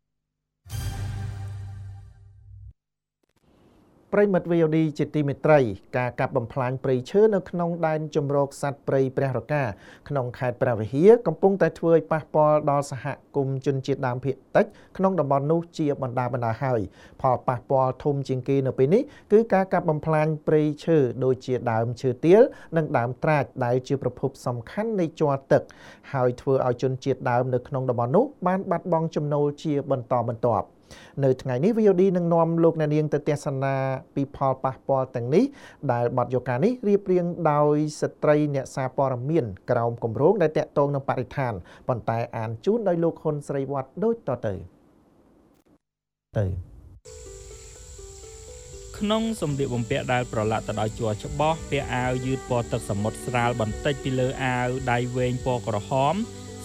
ប្រិមិត្ត វី អូ ឌី ជាទីមេត្រីការកាប់បំផ្លាញព្រៃឈើនៅក្នុងដែនជម្រកសត្វព្រៃព្រះរកាក្នុងខេត្តព្រះវិហារកំពុងតែធ្វើឲ្យប៉ះពាល់ដល់សហគមន៍ជនជាតិដើមភាគតិចក្នុងតំបន់នោះជាបណ្ដាបណ្ដាហើយផលប៉ះពាល់ធំជាងគេនៅពេលនេះគឺការកាប់បំផ្លាញព្រៃឈើដូចជាដើមឈើទាលនិងដើមត្រាចដែលជាប្រភពសំខាន់នៃជ័រទឹកហើយធ្វើឲ្យជនជាតិដើមនៅក្នុងតំបន់នោះបានបាត់បង់ចំណូលជាបន្តបន្ទាប់នៅថ្ងៃនេះ វី អូ ឌី នឹងនាំលោកអ្នកនាងទៅទស្សនាពីផលប៉ះពាល់ទាំងនេះដែលបទយកានេះរៀបរៀងដោយស្ត្រីអ្នកសារព័ត៌មានក្រោមគម្រោងដែលតាក់ទងនឹងបរិស្ថានប៉ុន្តែអានជូនដោយលោកហ៊ុនស្រីវត្តដូចតទៅទៅក្នុងសម្លៀកបំពាក់ដែលប្រឡាក់ទៅដោយជ័រច្បោះពាក់អាវយឺតពណ៌ទឹកសមុទ្រស្រាលបន្តិចពីលើអាវដៃវែងពណ៌ក្រហម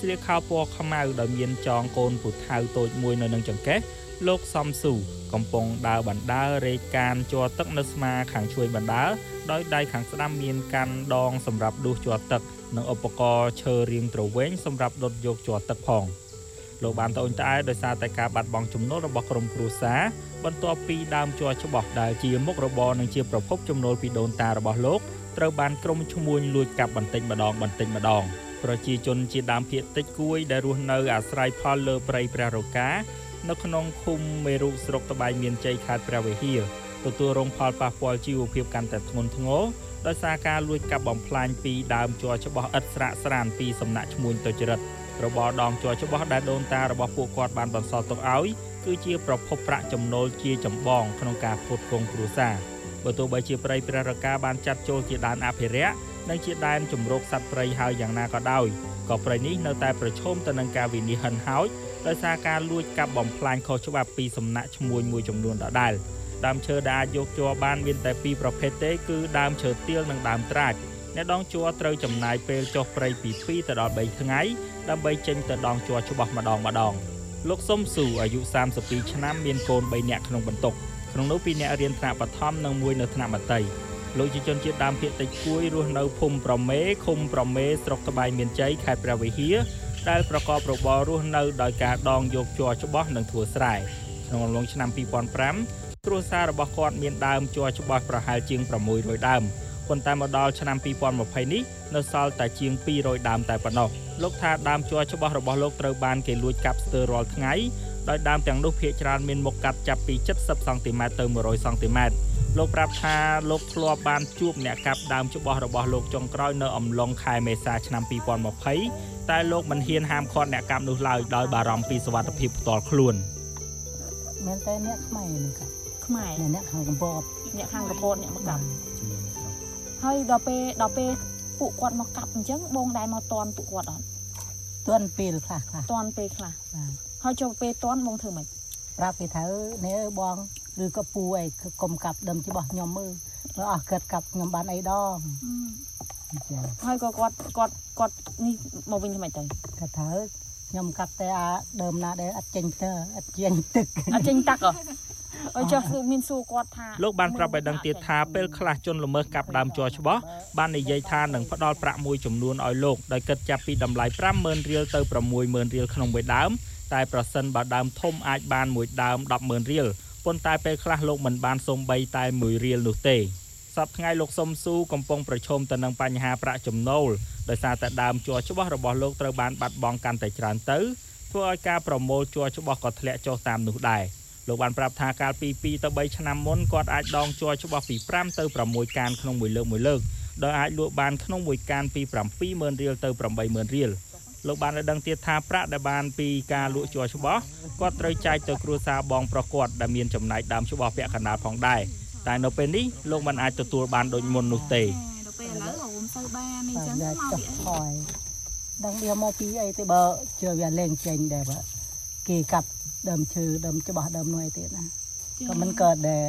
ស្លៀកខោពណ៌ខ្មៅដោយមានចងកូនពូថៅតូចមួយនៅនឹងចង្កេះលោកសំស៊ូកំពុងដើរបណ្ដើររែកកានជ័រទឹកនៅស្មាខាងជួយបណ្ដើរដោយដៃខាងស្ដាំមានកាន់ដងសម្រាប់ដួសជ័រទឹកនិងឧបករណ៍ឈើរៀងទ្រវែងសម្រាប់ដុតយកជ័រទឹកផងលោកបានត្អូញត្អែរដោយសារតែការបាត់បង់ចំណូលរបស់ក្រុមគ្រួសារបន្ទាប់ពីដើមជ័រច្បោះដែលជាមុខរបរនិងជាប្រភពចំណូលពីដូនតារបស់លោកត្រូវបានក្រុមឈ្មួញលួចកាប់បន្តិចម្ដងបន្តិចម្ដងប្រជាជនជាដើមភាគតិចគួយដែលរស់នៅអាស្រ័យផលលើព្រៃព្រះរកានៅក្នុងឃុំមេរុស្រុកត្បែងមានជ័យខេត្តព្រះវិហារទទួលរងផលប៉ះពាល់ជីវភាពកាន់តែធ្ងន់ធ្ងរដោយសារការលួចកាប់បំផ្លាញពីដើមជ័រច្បោះឥតស្រាកស្រានពីសំណាក់ឈ្មួញទុច្ចរិតរបរដងជ័រច្បោះដែលដូនតារបស់ពួកគាត់បានបន្សល់ទុកឲ្យគឺជាប្រភពប្រាក់ចំណូលជាចម្បងក្នុងការផ្គត់ផ្គង់គ្រួសារបើទោះបីជាព្រៃព្រះរកាបានចាត់ចូលជាដែនអភិរក្សនិងជាដែនជម្រកសត្វព្រៃហើយយ៉ាងណាក៏ដោយក៏ព្រៃនេះនៅតែប្រឈមទៅនឹងការវិនិច្ឆ័យហិនហោចដោយសារការលួចកាប់បំផ្លាញខុសច្បាប់ពីសំណាក់ឈ្មួញមួយចំនួនដដែលដើមឈើដែលអាចយកជ័របានមានតែពីរប្រភេទទេគឺដើមឈើទាលនិងដើមត្រាចអ្នកដងជ័រត្រូវចំណាយពេលចុះព្រៃពីពីរទៅដល់បីថ្ងៃដើម្បីចេញទៅដងជ័រច្បាស់ម្ដងម្ដងលោកសុំស៊ូអាយុសាមសិបពីរឆ្នាំមានកូនបីនាក់ក្នុងបន្ទុកក្នុងនោះពីរនាក់រៀនថ្នាក់បឋមនិងមួយនៅថ្នាក់មត្តេយ្យលោកជាជនជាតិដើមភាគតិចគួយរស់នៅភូមិប្រមេឃុំប្រមេស្រុកត្បែងមានជ័យខេត្តព្រះវិហារដែលប្រកបរបររស់នៅដោយការដងយកជ័រច្បោះនិងធ្វើស្រែក្នុងអំឡុងឆ្នាំពីរពាន់ប្រាំគ្រួសាររបស់គាត់មានដើមជ័រច្បោះប្រហែលជាងប្រាំមួយរយដើមប៉ុន្តែមកដល់ឆ្នាំពីរពាន់ម្ភៃនេះនៅសល់តែជាងពីររយដើមតែប៉ុណ្ណោះលោកថាដើមជ័រច្បោះរបស់លោកត្រូវបានគេលួចកាប់ស្ទើររាល់ថ្ងៃដោយដើមទាំងនោះភាគច្រើនមានមុខកាត់ចាប់ពីเจ็ดสิบសង់ទីម៉ែត្រទៅមួយរយសង់ទីម៉ែត្រលោកប្រាប់ថាលោកធ្លាប់បានជួបអ្នកកាប់ដើមច្បោះរបស់លោកចុងក្រោយនៅអំឡុងខែមេសាឆ្នាំពីរពាន់ម្ភៃតែលោកមិនហ៊ានហាមឃាត់អ្នកកាប់នោះឡើយដោយបារម្ភពីសុវត្ថិភាពផ្ទាល់ខ្លួន
មែនតែអ្នកខ្មែរនឹងកាប់
ខ្មែរ
អ្នកខាងកំពត
អ្នកខាងកំពតអ្នកមកកាប់ហើយដល់ពេលដល់ពេលពួកគាត់មកកាប់អញ្ចឹងបងដែរមកតន់ពួកគាត់អត់
តន់ពេលខ្លះខ្លះ
តន់ពេលខ្លះហើយចូលពេលតន់បងធ្វើម៉េច
ប្រាប់គេថានេះបងឬក៏ពូអីកុំកាប់ដើមច្បោះខ្ញុំមើលแล้วអស់គាត់កាប់ខ្ញុំបានអីដង
ហើយក៏គាត់គាត់គាត់នេះមកវិញថ្មីទៅ
គាត់ថាខ្ញុំកាប់តែអាដើមណាដែលអត់ចេញទៅអត់ចេញទឹក
អត់ចេញទឹកហ៎អើចុះមានសួរគាត់ថា
លោកបានប្រាប់ឲ្យដឹងទៀតថាពេលខ្លះជនល្មើសកាប់ដើមជ័រច្បោះបាននិយាយថានឹងផ្ដល់ប្រាក់មួយចំនួនឲ្យលោកដោយគិតចាប់ពីតម្លៃប្រាំម៉ឺនរៀលទៅប្រាំមួយម៉ឺនរៀលក្នុងមួយដើមតែប្រសិនបើដើមធំអាចបានមួយដើមដប់ម៉ឺនរៀលប៉ុន្តែពេលខ្លះលោកមិនបានសូម្បីតែមួយរៀលនោះទេសប្តាហ៍ថ្ងៃលោកសុំស៊ូកំពុងប្រឈមទៅនឹងបញ្ហាប្រាក់ចំណូលដោយសារតែដើមជ័រច្បោះរបស់លោកត្រូវបានបាត់បង់កាន់តែច្រើនទៅធ្វើឲ្យការប្រមូលជ័រច្បោះក៏ធ្លាក់ចុះតាមនោះដែរលោកបានប្រាប់ថាកាលពីពីរទៅបីឆ្នាំមុនគាត់អាចដងជ័រច្បោះពីប្រាំទៅប្រាំមួយកានក្នុងមួយលើកមួយលើកដោយអាចលក់បានក្នុងមួយកានពីប្រាំពីរម៉ឺនរៀលទៅប្រាំបីម៉ឺនរៀលលោកបានឲ្យដឹងទៀតថាប្រាក់ដែលបានពីការលក់ជ័រច្បោះគាត់ត្រូវចែកទៅគ្រួសារបងប្រុសគាត់ដែលមានចំណែកដើមច្បោះពាក់កណ្ដាលផងដែរតែនៅពេលនេះលោកមិនអាចទទួលបានដូចមុននោះទេ
ដល់ពេលឥឡូវហៅមិនសូវបាននេះចឹងមកពីអី
ដឹងវាមកពីអីទេបើជឿវាលេងចេញដែរបើគេកាប់ដើមឈើដើមច្បោះដើមនោះអីទៀតណាក៏មិនកើតដែរ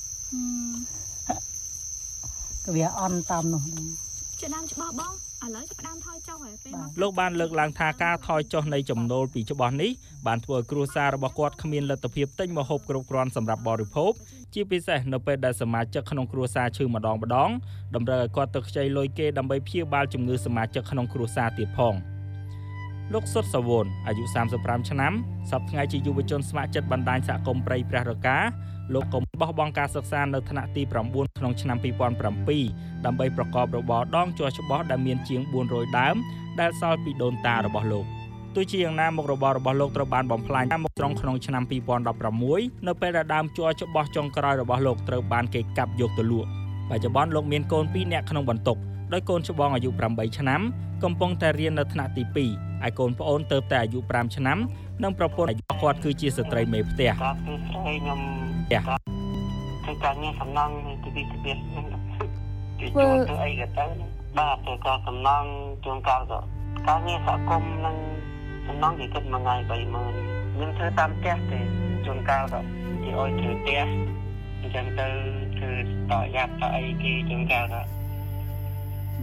ក៏វាអន់តាមនោះ
ជាដើមច្បោះបងឥឡូវចាប់ដើមថយចុះហើយពេលមក
លោកបានលើកឡើងថាការថយចុះនៃចំណូលពីច្បោះនេះបានធ្វើឲ្យគ្រួសាររបស់គាត់គ្មានលទ្ធភាពទិញម្ហូបគ្រប់គ្រាន់សម្រាប់បរិភោគជាពិសេសនៅពេលដែលសមាជិកក្នុងគ្រួសារឈឺម្ដងម្ដងតម្រូវឲ្យគាត់ទៅខ្ចីលុយគេដើម្បីព្យាបាលជំងឺសមាជិកក្នុងគ្រួសារទៀតផងលោកសុតសាវូនអាយុសាមសិបប្រាំឆ្នាំសប្តាហ៍ថ្ងៃជាយុវជនស្ម័គ្រចិត្តបណ្ដាញសហគមន៍ព្រៃព្រះរកាលោកក៏បោះបង់ការសិក្សានៅថ្នាក់ទីប្រាំបួនក្នុងឆ្នាំពីរពាន់ប្រាំពីរដើម្បីប្រកបរបរដងជ័រច្បោះដែលមានជាងបួនរយដើមដែលសល់ពីដូនតារបស់លោកទោះជាយ៉ាងណាមុខរបររបស់លោកត្រូវបានបំផ្លាញតាមមុខត្រង់ក្នុងឆ្នាំពីរពាន់ដប់ប្រាំមួយនៅពេលដែលដើមជ័រច្បោះចុងក្រោយរបស់លោកត្រូវបានគេកាប់យកទៅលក់បច្ចុប្បន្នលោកមានកូនពីរនាក់ក្នុងបន្ទុកដោយកូនច្បងអាយុប្រាំបីឆ្នាំកំពុងតែរៀននៅថ្នាក់ទីពីរឯកូនប្អូនទៅតែអាយុប្រាំឆ្នាំនិងប្រពន្ធរបស់គាត់គឺជាស្ត្រីមេផ្ទះ
គាត់គឺស្រីខ្ញុំធ្វើការងារសំណងទីពីទីពីធ្វើទៅអីក៏ទៅបាទទៅការសំណងជួនកាលក៏ការងារសហគមន៍នឹងសំណងគេគិតមួយថ្ងៃបីម៉ឺនខ្ញុំធ្វើតាមផ្ទះទេជួនកាលក៏គេអោយធ្វើផ្ទះអញ្ចឹងទៅធ្វើតយ៉ាប់តអីគេជួនកាលក៏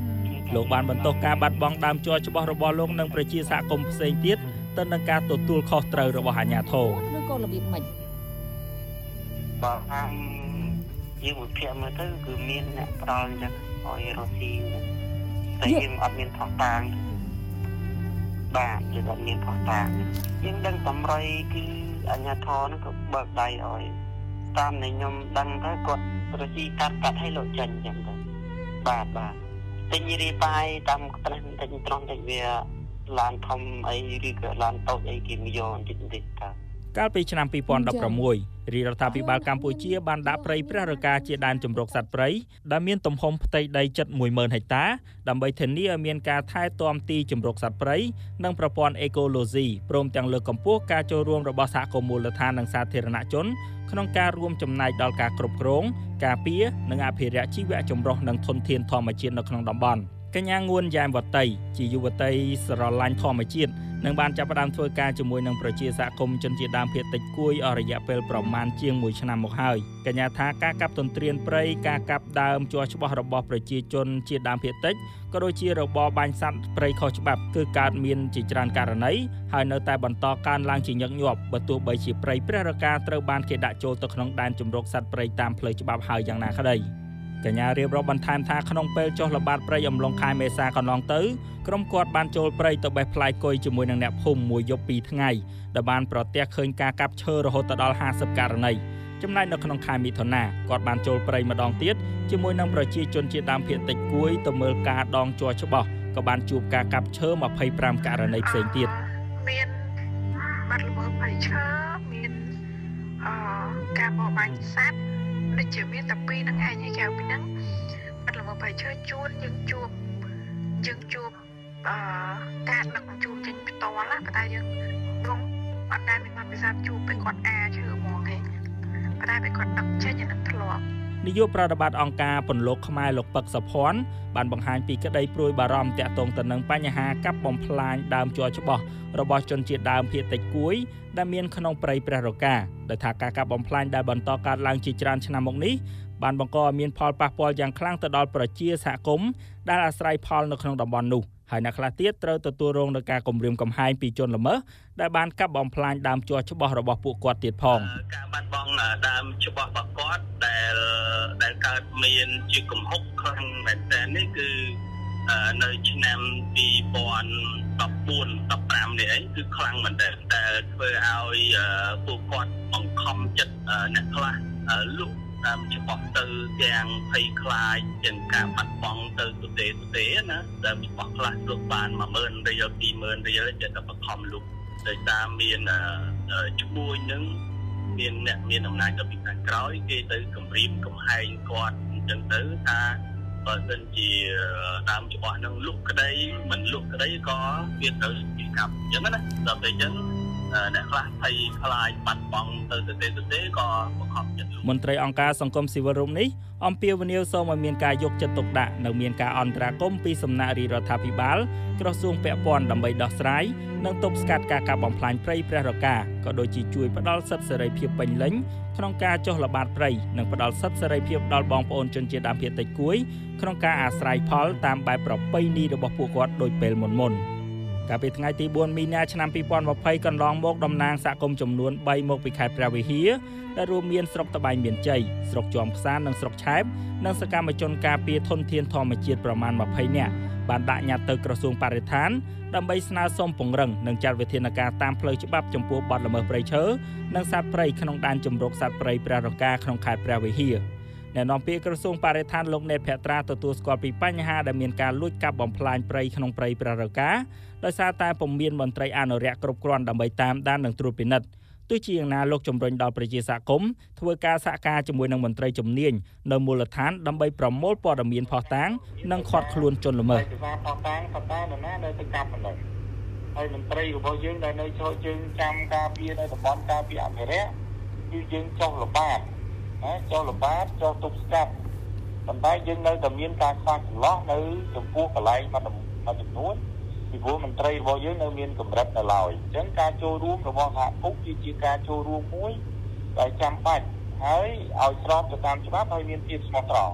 លោកបានបន្តការបាត់បង់ដើមជ័រច្បាស់របស់លោកនិងប្រជាសហគមន៍ផ្សេងទៀតទៅនឹងការទទួលខុសត្រូវរបស់អាជ្ញាធរ
ឬក៏របៀបម៉េច
បាទអាយើងវិភាគមើលទៅគឺមានអ្នកផ្ដល់អញ្ចឹងឲ្យរស់ស៊ីតែយើងអត់មានផុសតាងបាទយើងអត់មានផុសតាងយើងដឹងតម្រុយគឺអាជ្ញាធរហ្នឹងក៏បើកដៃឲ្យតាមនៃខ្ញុំដឹងទៅគាត់រស់ស៊ីកាត់កាត់ឲ្យលោកចាញ់អញ្ចឹងទៅបាទបាទទិញរីបាយតាមផ្ទះទិញត្រង់តែវាឡានធំអីឬក៏ឡានតូចអីគេយកបន្តិចបន្តិចតើ
កាលពីឆ្នាំពីរពាន់ដប់ប្រាំមួយ រាជរដ្ឋាភិបាលកម្ពុជាបានដាក់ព្រៃព្រះរកាជាដែនជម្រកសត្វព្រៃដែលមានទំហំផ្ទៃដីជិតមួយម៉ឺនហិកតាដើម្បីធានាឲ្យមានការថែទាំទីជម្រកសត្វព្រៃនិងប្រព័ន្ធអេកូឡូស៊ីព្រមទាំងលើកកម្ពស់ការចូលរួមរបស់សហគមន៍មូលដ្ឋាននិងសាធារណជនក្នុងការរួមចំណែកដល់ការគ្រប់គ្រងការពារនិងអភិរក្សជីវៈចម្រុះនិងធនធានធម្មជាតិនៅក្នុងតំបន់កញ្ញាងួនយ៉ែមវតីជាយុវតីស្រឡាញ់ធម្មជាតិនឹងបានចាប់ផ្ដើមធ្វើការជាមួយនឹងប្រជាសហគមន៍ជនជាតិដើមភាគតិចគួយអស់រយៈពេលប្រមាណជាងមួយឆ្នាំមកហើយកញ្ញាថាការកាប់ទន្ទ្រានព្រៃការកាប់ដើមជ័រច្បាស់របស់ប្រជាជនជាតិដើមភាគតិចក៏ដូចជារបរបាញ់សត្វព្រៃខុសច្បាប់គឺកើតមានជាច្រើនករណីហើយនៅតែបន្តកើនឡើងជាញឹកញាប់បើទោះបីជាព្រៃព្រះរកាត្រូវបានគេដាក់ចូលទៅក្នុងដែនជម្រកសត្វព្រៃតាមផ្លូវច្បាប់ហើយយ៉ាងណាក្តីកញ្ញារៀបរាប់បន្ថែមថាក្នុងពេលចុះល្បាតព្រៃអំឡុងខែមេសាកន្លងទៅក្រុមគាត់បានចូលព្រៃទៅបេះផ្លែគុយជាមួយនឹងអ្នកភូមិមួយយប់ពីរថ្ងៃដែលបានប្រទះឃើញការកាប់ឈើរហូតដល់ห้าสิบករណីចំណែកនៅក្នុងខែមិថុនាគាត់បានចូលព្រៃម្ដងទៀតជាមួយនឹងប្រជាជនជាតិដើមភាគតិចគួយទៅមើលការដងជ័រច្បាស់ក៏បានជួបការកាប់ឈើยี่สิบห้าករណីផ្សេងទៀត
មានបាត់ល្មើសព្រៃឈើមានអឺការបរបាញ់សត្វដូចជាមានតែពីរនឹងឯងហើយក្រៅពីហ្នឹងបាត់ល្មើសព្រៃឈើជួនយើងជួបយើងជួបអឺការដឹកជញ្ជូនចេញផ្ទាល់ណាប៉ុន្តែយើងក្នុងអត់ដែលមានបទពិសោធន៍ជួបពេលគាត់អាឈើហ្មងទេប៉ុន្តែពេលគាត់ដឹកចេញនឹងធ្លាប់
នាយកប្រតិបត្តិអង្គការពន្លកខ្មែរលោកពឹកសុភ័ណ្ឌបានបង្ហាញពីក្តីព្រួយបារម្ភទាក់ទងទៅនឹងបញ្ហាកាប់បំផ្លាញដើមជ័រច្បាស់របស់ជនជាតិដើមភាគតិចគួយដែលមានក្នុងព្រៃព្រះរកាដោយថាការកាប់បំផ្លាញដែលបន្តកើតឡើងជាច្រើនឆ្នាំមកនេះបានបង្កឲ្យមានផលប៉ះពាល់យ៉ាងខ្លាំងទៅដល់ប្រជាសហគមន៍ដែលអាស្រ័យផលនៅក្នុងតំបន់នោះហើយអ្នកខ្លះទៀតត្រូវទទួលរងនឹងការគំរាមកំហែងពីជនល្មើសដែលបានកាប់បំផ្លាញដើមជ័រច្បាស់របស់ពួកគាត់ទៀតផង
ការបាត់បង់ដើមច្បាស់របស់គាត់ដែលដែលកើតមានជាកំហុសខ្លាំងមែនទែននេះគឺនៅឆ្នាំពីរពាន់ដប់បួន ដប់ប្រាំនេះឯងគឺខ្លាំងមែនទែនតែធ្វើឲ្យពួកគាត់បង្ខំចិត្តអ្នកខ្លះលុបតាមច្បាស់ទៅទាំងភ័យខ្លាចទាំងការបាត់បង់ទៅទទេទទេណាដែលច្បាស់ខ្លះលុបបានមួយម៉ឺនរៀលពីរម៉ឺនរៀលចិត្តតែបង្ខំលុបដោយតាមមានឈ្មោះនឹងមានអ្នកមានអំណាចទៅពីខាងក្រោយគេទៅគំរាមកំហែងគាត់អញ្ចឹងទៅថាបើសិនជាដើមច្បាស់នឹងលុបក្តីមិនលុបក្តីក៏វាត្រូវពីកាប់អញ្ចឹងណាដល់ពេលអញ្ចឹងអ្នកខ្លះភ័យខ្លាចបាត់បង់ទៅទៅទៅទៅក៏បង្ខំចិត្ត
មន្ត្រីអង្គការសង្គមស៊ីវិលរួមនេះអំពាវនាវសូមឲ្យមានការយកចិត្តទុកដាក់និងមានការអន្តរាគមន៍ពីសំណាក់រាជរដ្ឋាភិបាលក្រសួងពាក់ព័ន្ធដើម្បីដោះស្រាយនិងទប់ស្កាត់ការកាប់បំផ្លាញព្រៃព្រះរកាក៏ដូចជាជួយផ្ដល់សិទ្ធិសេរីភាពពេញលេញក្នុងការចុះល្បាតព្រៃនិងផ្ដល់សិទ្ធិសេរីភាពដល់បងប្អូនជនជាតិដើមភាគតិចគួយក្នុងការអាស្រ័យផលតាមបែបប្រពៃណីរបស់ពួកគាត់ដូចពេលមុនមុនកាលពីថ្ងៃទីបួនមីនាឆ្នាំពីរពាន់ยี่สิบកន្លងមកតំណាងសហគមន៍ចំនួនបីមកពីខេត្តព្រះវិហារដែលរួមមានស្រុកត្បែងមានជ័យស្រុកជាំខ្សាននិងស្រុកឆែបនិងសកម្មជនការពារធនធានធម្មជាតិប្រមាណยี่สิบនាក់បានដាក់ញត្តិទៅក្រសួងបរិស្ថានដើម្បីស្នើសុំពង្រឹងនិងចាត់វិធានការតាមផ្លូវច្បាប់ចំពោះបទល្មើសព្រៃឈើនិងសត្វព្រៃក្នុងដែនជម្រកសត្វព្រៃព្រះរកាក្នុងខេត្តព្រះវិហារអ្នកនាំពាក្យក្រសួងបរិស្ថានលោកណេតភត្រាទទួលស្គាល់ពីបញ្ហាដែលមានការលួចកាប់បំផ្លាញព្រៃក្នុងព្រៃព្រះរកាដោយសារតែពុំមានមន្ត្រីអនុរិក្សគ្រប់គ្រាន់ដើម្បីតាមដាននិងត្រួតពិនិត្យទោះជាយ៉ាងណាលោកជំរុញដល់ប្រជាសហគមន៍ធ្វើការសហការជាមួយនឹងមន្ត្រីជំនាញនៅមូលដ្ឋានដើម្បីប្រមូលព័ត៌មានភស្តុតាងនិងឃាត់ខ្លួនជនល្មើស
ភស្តុតាងប៉ុន្តែនរណានៅទៅកាប់មិនហើយមន្ត្រីរបស់យើងដែលនៅចូលជើងចាំការពារនៅតំបន់ការពារអភិរក្សគឺយើងចុះល្បាតណាចុះល្បាតចុះទប់ស្កាត់ប៉ុន្តែយើងនៅតែមានការខ្វះចន្លោះនៅចំពោះកន្លែងមួយចំនួនពីព្រោះមន្ត្រីរបស់យើងនៅមានកម្រិតនៅឡើយអញ្ចឹងការចូលរួមរបស់សហគមន៍គឺជាការចូលរួមមួយដែលចាំបាច់ហើយឲ្យស្របទៅតាមច្បាប់ហើយមានភាពស្មោះត្រង់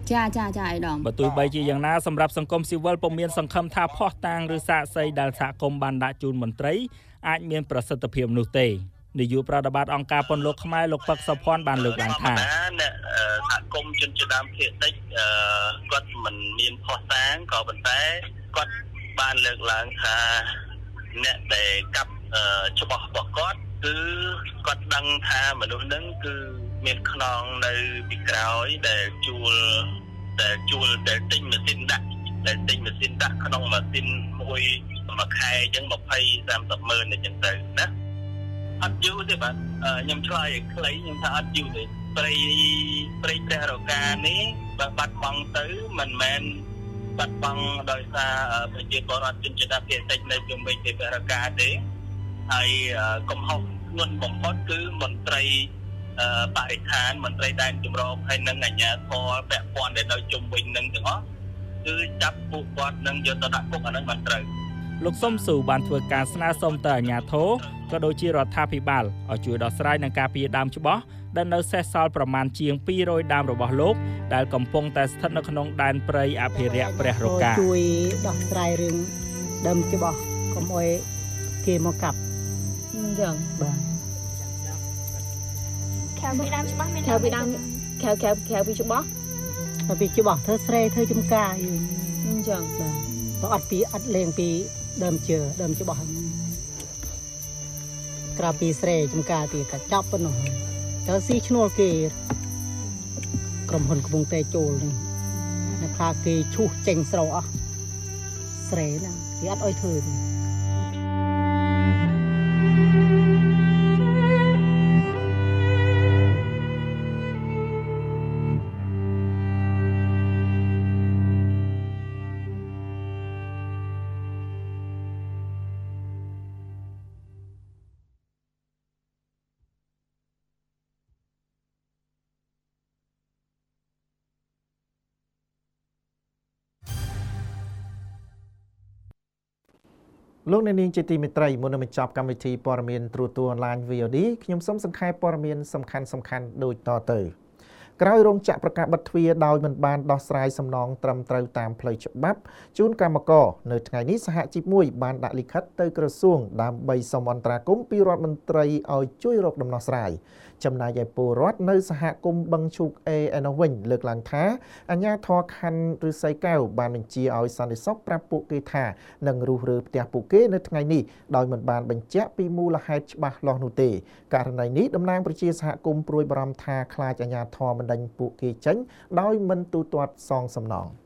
ចាចាចាអីដង
បើទោះបីជាយ៉ាងណាសម្រាប់សង្គមស៊ីវិលពុំមានសង្ឃឹមថាផោះតាងឬសាកសីដែលសហគមន៍បានដាក់ជូនមន្ត្រីអាចមានប្រសិទ្ធភាពនោះទេនាយកប្រតិបត្តិអង្គការពន្លកខ្មែរលោកពឹកសុភ័ណ្ឌបានលើកឡើងថា
អ្នកសហគមន៍ជនជាតិដើមភាគតិចគាត់មិនមានផោះតាងក៏ប៉ុន្តែគាត់បានលើកឡើងថាអ្នកដែលកាប់ច្បាស់របស់គាត់គឺគាត់ដឹងថាមនុស្សហ្នឹងគឺមានខ្នងនៅពីក្រោយដែលជួលដែលជួលដែលទិញម៉ាស៊ីនដាក់ដែលទិញម៉ាស៊ីនដាក់ក្នុងម៉ាស៊ីនមួយមួយខែអញ្ចឹងยี่สิบ สามสิบម៉ឺនអញ្ចឹងទៅណាអត់យូរទេបាទខ្ញុំឆ្លើយឲ្យខ្លីខ្ញុំថាអត់យូរទេព្រៃព្រៃព្រះរកានេះបើបាត់បង់ទៅមិនមែនបាត់បង់ដោយសារប្រជាពលរដ្ឋជនជាតិភាគតិចនៅជុំវិញព្រះរកាទេហើយកំហុសធ្ងន់បំផុតគឺមន្ត្រីបរិស្ថានមន្ត្រីដែនជំរកហើយនិងអាជ្ញាធរពាក់ព័ន្ធដែលនៅជុំវិញនឹងទាំងអស់គឺចាប់ពួកគាត់នឹងយកទៅដាក់គុកអានឹងមិនត្រូវ
លោកសុំស៊ូបានធ្វើការស្នើសុំទៅអាជ្ញាធរក៏ដូចជារដ្ឋាភិបាលឲ្យជួយដោះស្រាយនឹងការពារដើមច្បាស់ដែលនៅសេសសល់ប្រមាណជាងពីររយដើមរបស់លោកដែលកំពុងតែស្ថិតនៅក្នុងដែនព្រៃអភិរក្សព្រះរកា
ជួយដោះស្រាយរឿងដើមច្បាស់កុំឲ្យគេមកកាប់
អញ្ចឹង
បាទ
ខាងពីដើមច្បាស់មានខាងពីដើមខាងខាងខាងពីច្បាស់
ខាងពីច្បាស់ធ្វើស្រែធ្វើចំការ
អញ្ចឹង
បាទបើអត់ពីអត់លេងពីដើមជើដើមច្បាស់ក្រៅពីស្រែចំការទៀតតែចាប់ប៉ុណ្ណោះទៅស៊ីឈ្នួលគេក្រុមហ៊ុនកំពុងតែចូលនេះអ្នកខ្លះគេឈូសចេញស្រោអស់ស្រែណាគេអត់ឲ្យធ្វើទេ
លោកអ្នកនាងជាទីមេត្រីមុននឹងបញ្ចប់កម្មវិធីព័ត៌មានទូរទស្សន៍អនឡាញ វី អូ ឌី ខ្ញុំសូមសង្ខេបព័ត៌មានសំខាន់សំខាន់ដូចតទៅក្រោយរោងចក្រប្រកាសបិទទ្វារដោយមិនបានដោះស្រាយសំណងត្រឹមត្រូវតាមផ្លូវច្បាប់ជូនកម្មករនៅថ្ងៃនេះសហជីពមួយបានដាក់លិខិតទៅក្រសួងដើម្បីសុំអន្តរាគមន៍ពីរដ្ឋមន្ត្រីឲ្យជួយរកដំណោះស្រាយចំណែកឯពលរដ្ឋនៅសហគមន៍បឹងឈូកអេឯនោះវិញលើកឡើងថាអាជ្ញាធរខណ្ឌឫស្សីកែវបានបញ្ជាឲ្យសន្តិសុខប្រាប់ពួកគេថានឹងរុះរើផ្ទះពួកគេនៅថ្ងៃនេះដោយមិនបានបញ្ជាក់ពីមូលហេតុច្បាស់លាស់នោះទេករណីនេះតំណាងប្រជាសហគមន៍ព្រួយបារម្ភថាខ្លាចអាជ្ញាធរបណ្តេញពួកគេចេញដោយមិនទូទាត់សងសំណង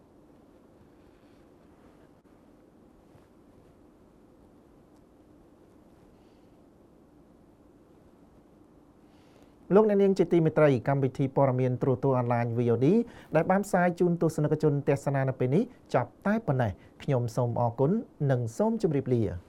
លោកអ្នកនាងជាទីមេត្រីកម្មវិធីព័ត៌មានទូរទស្សន៍អនឡាញ វី អូ ឌី ដែលបានផ្សាយជូនទស្សនិកជនទស្សនានៅពេលនេះចប់តែប៉ុណ្ណេះខ្ញុំសូមអរគុណនិងសូមជម្រាបលា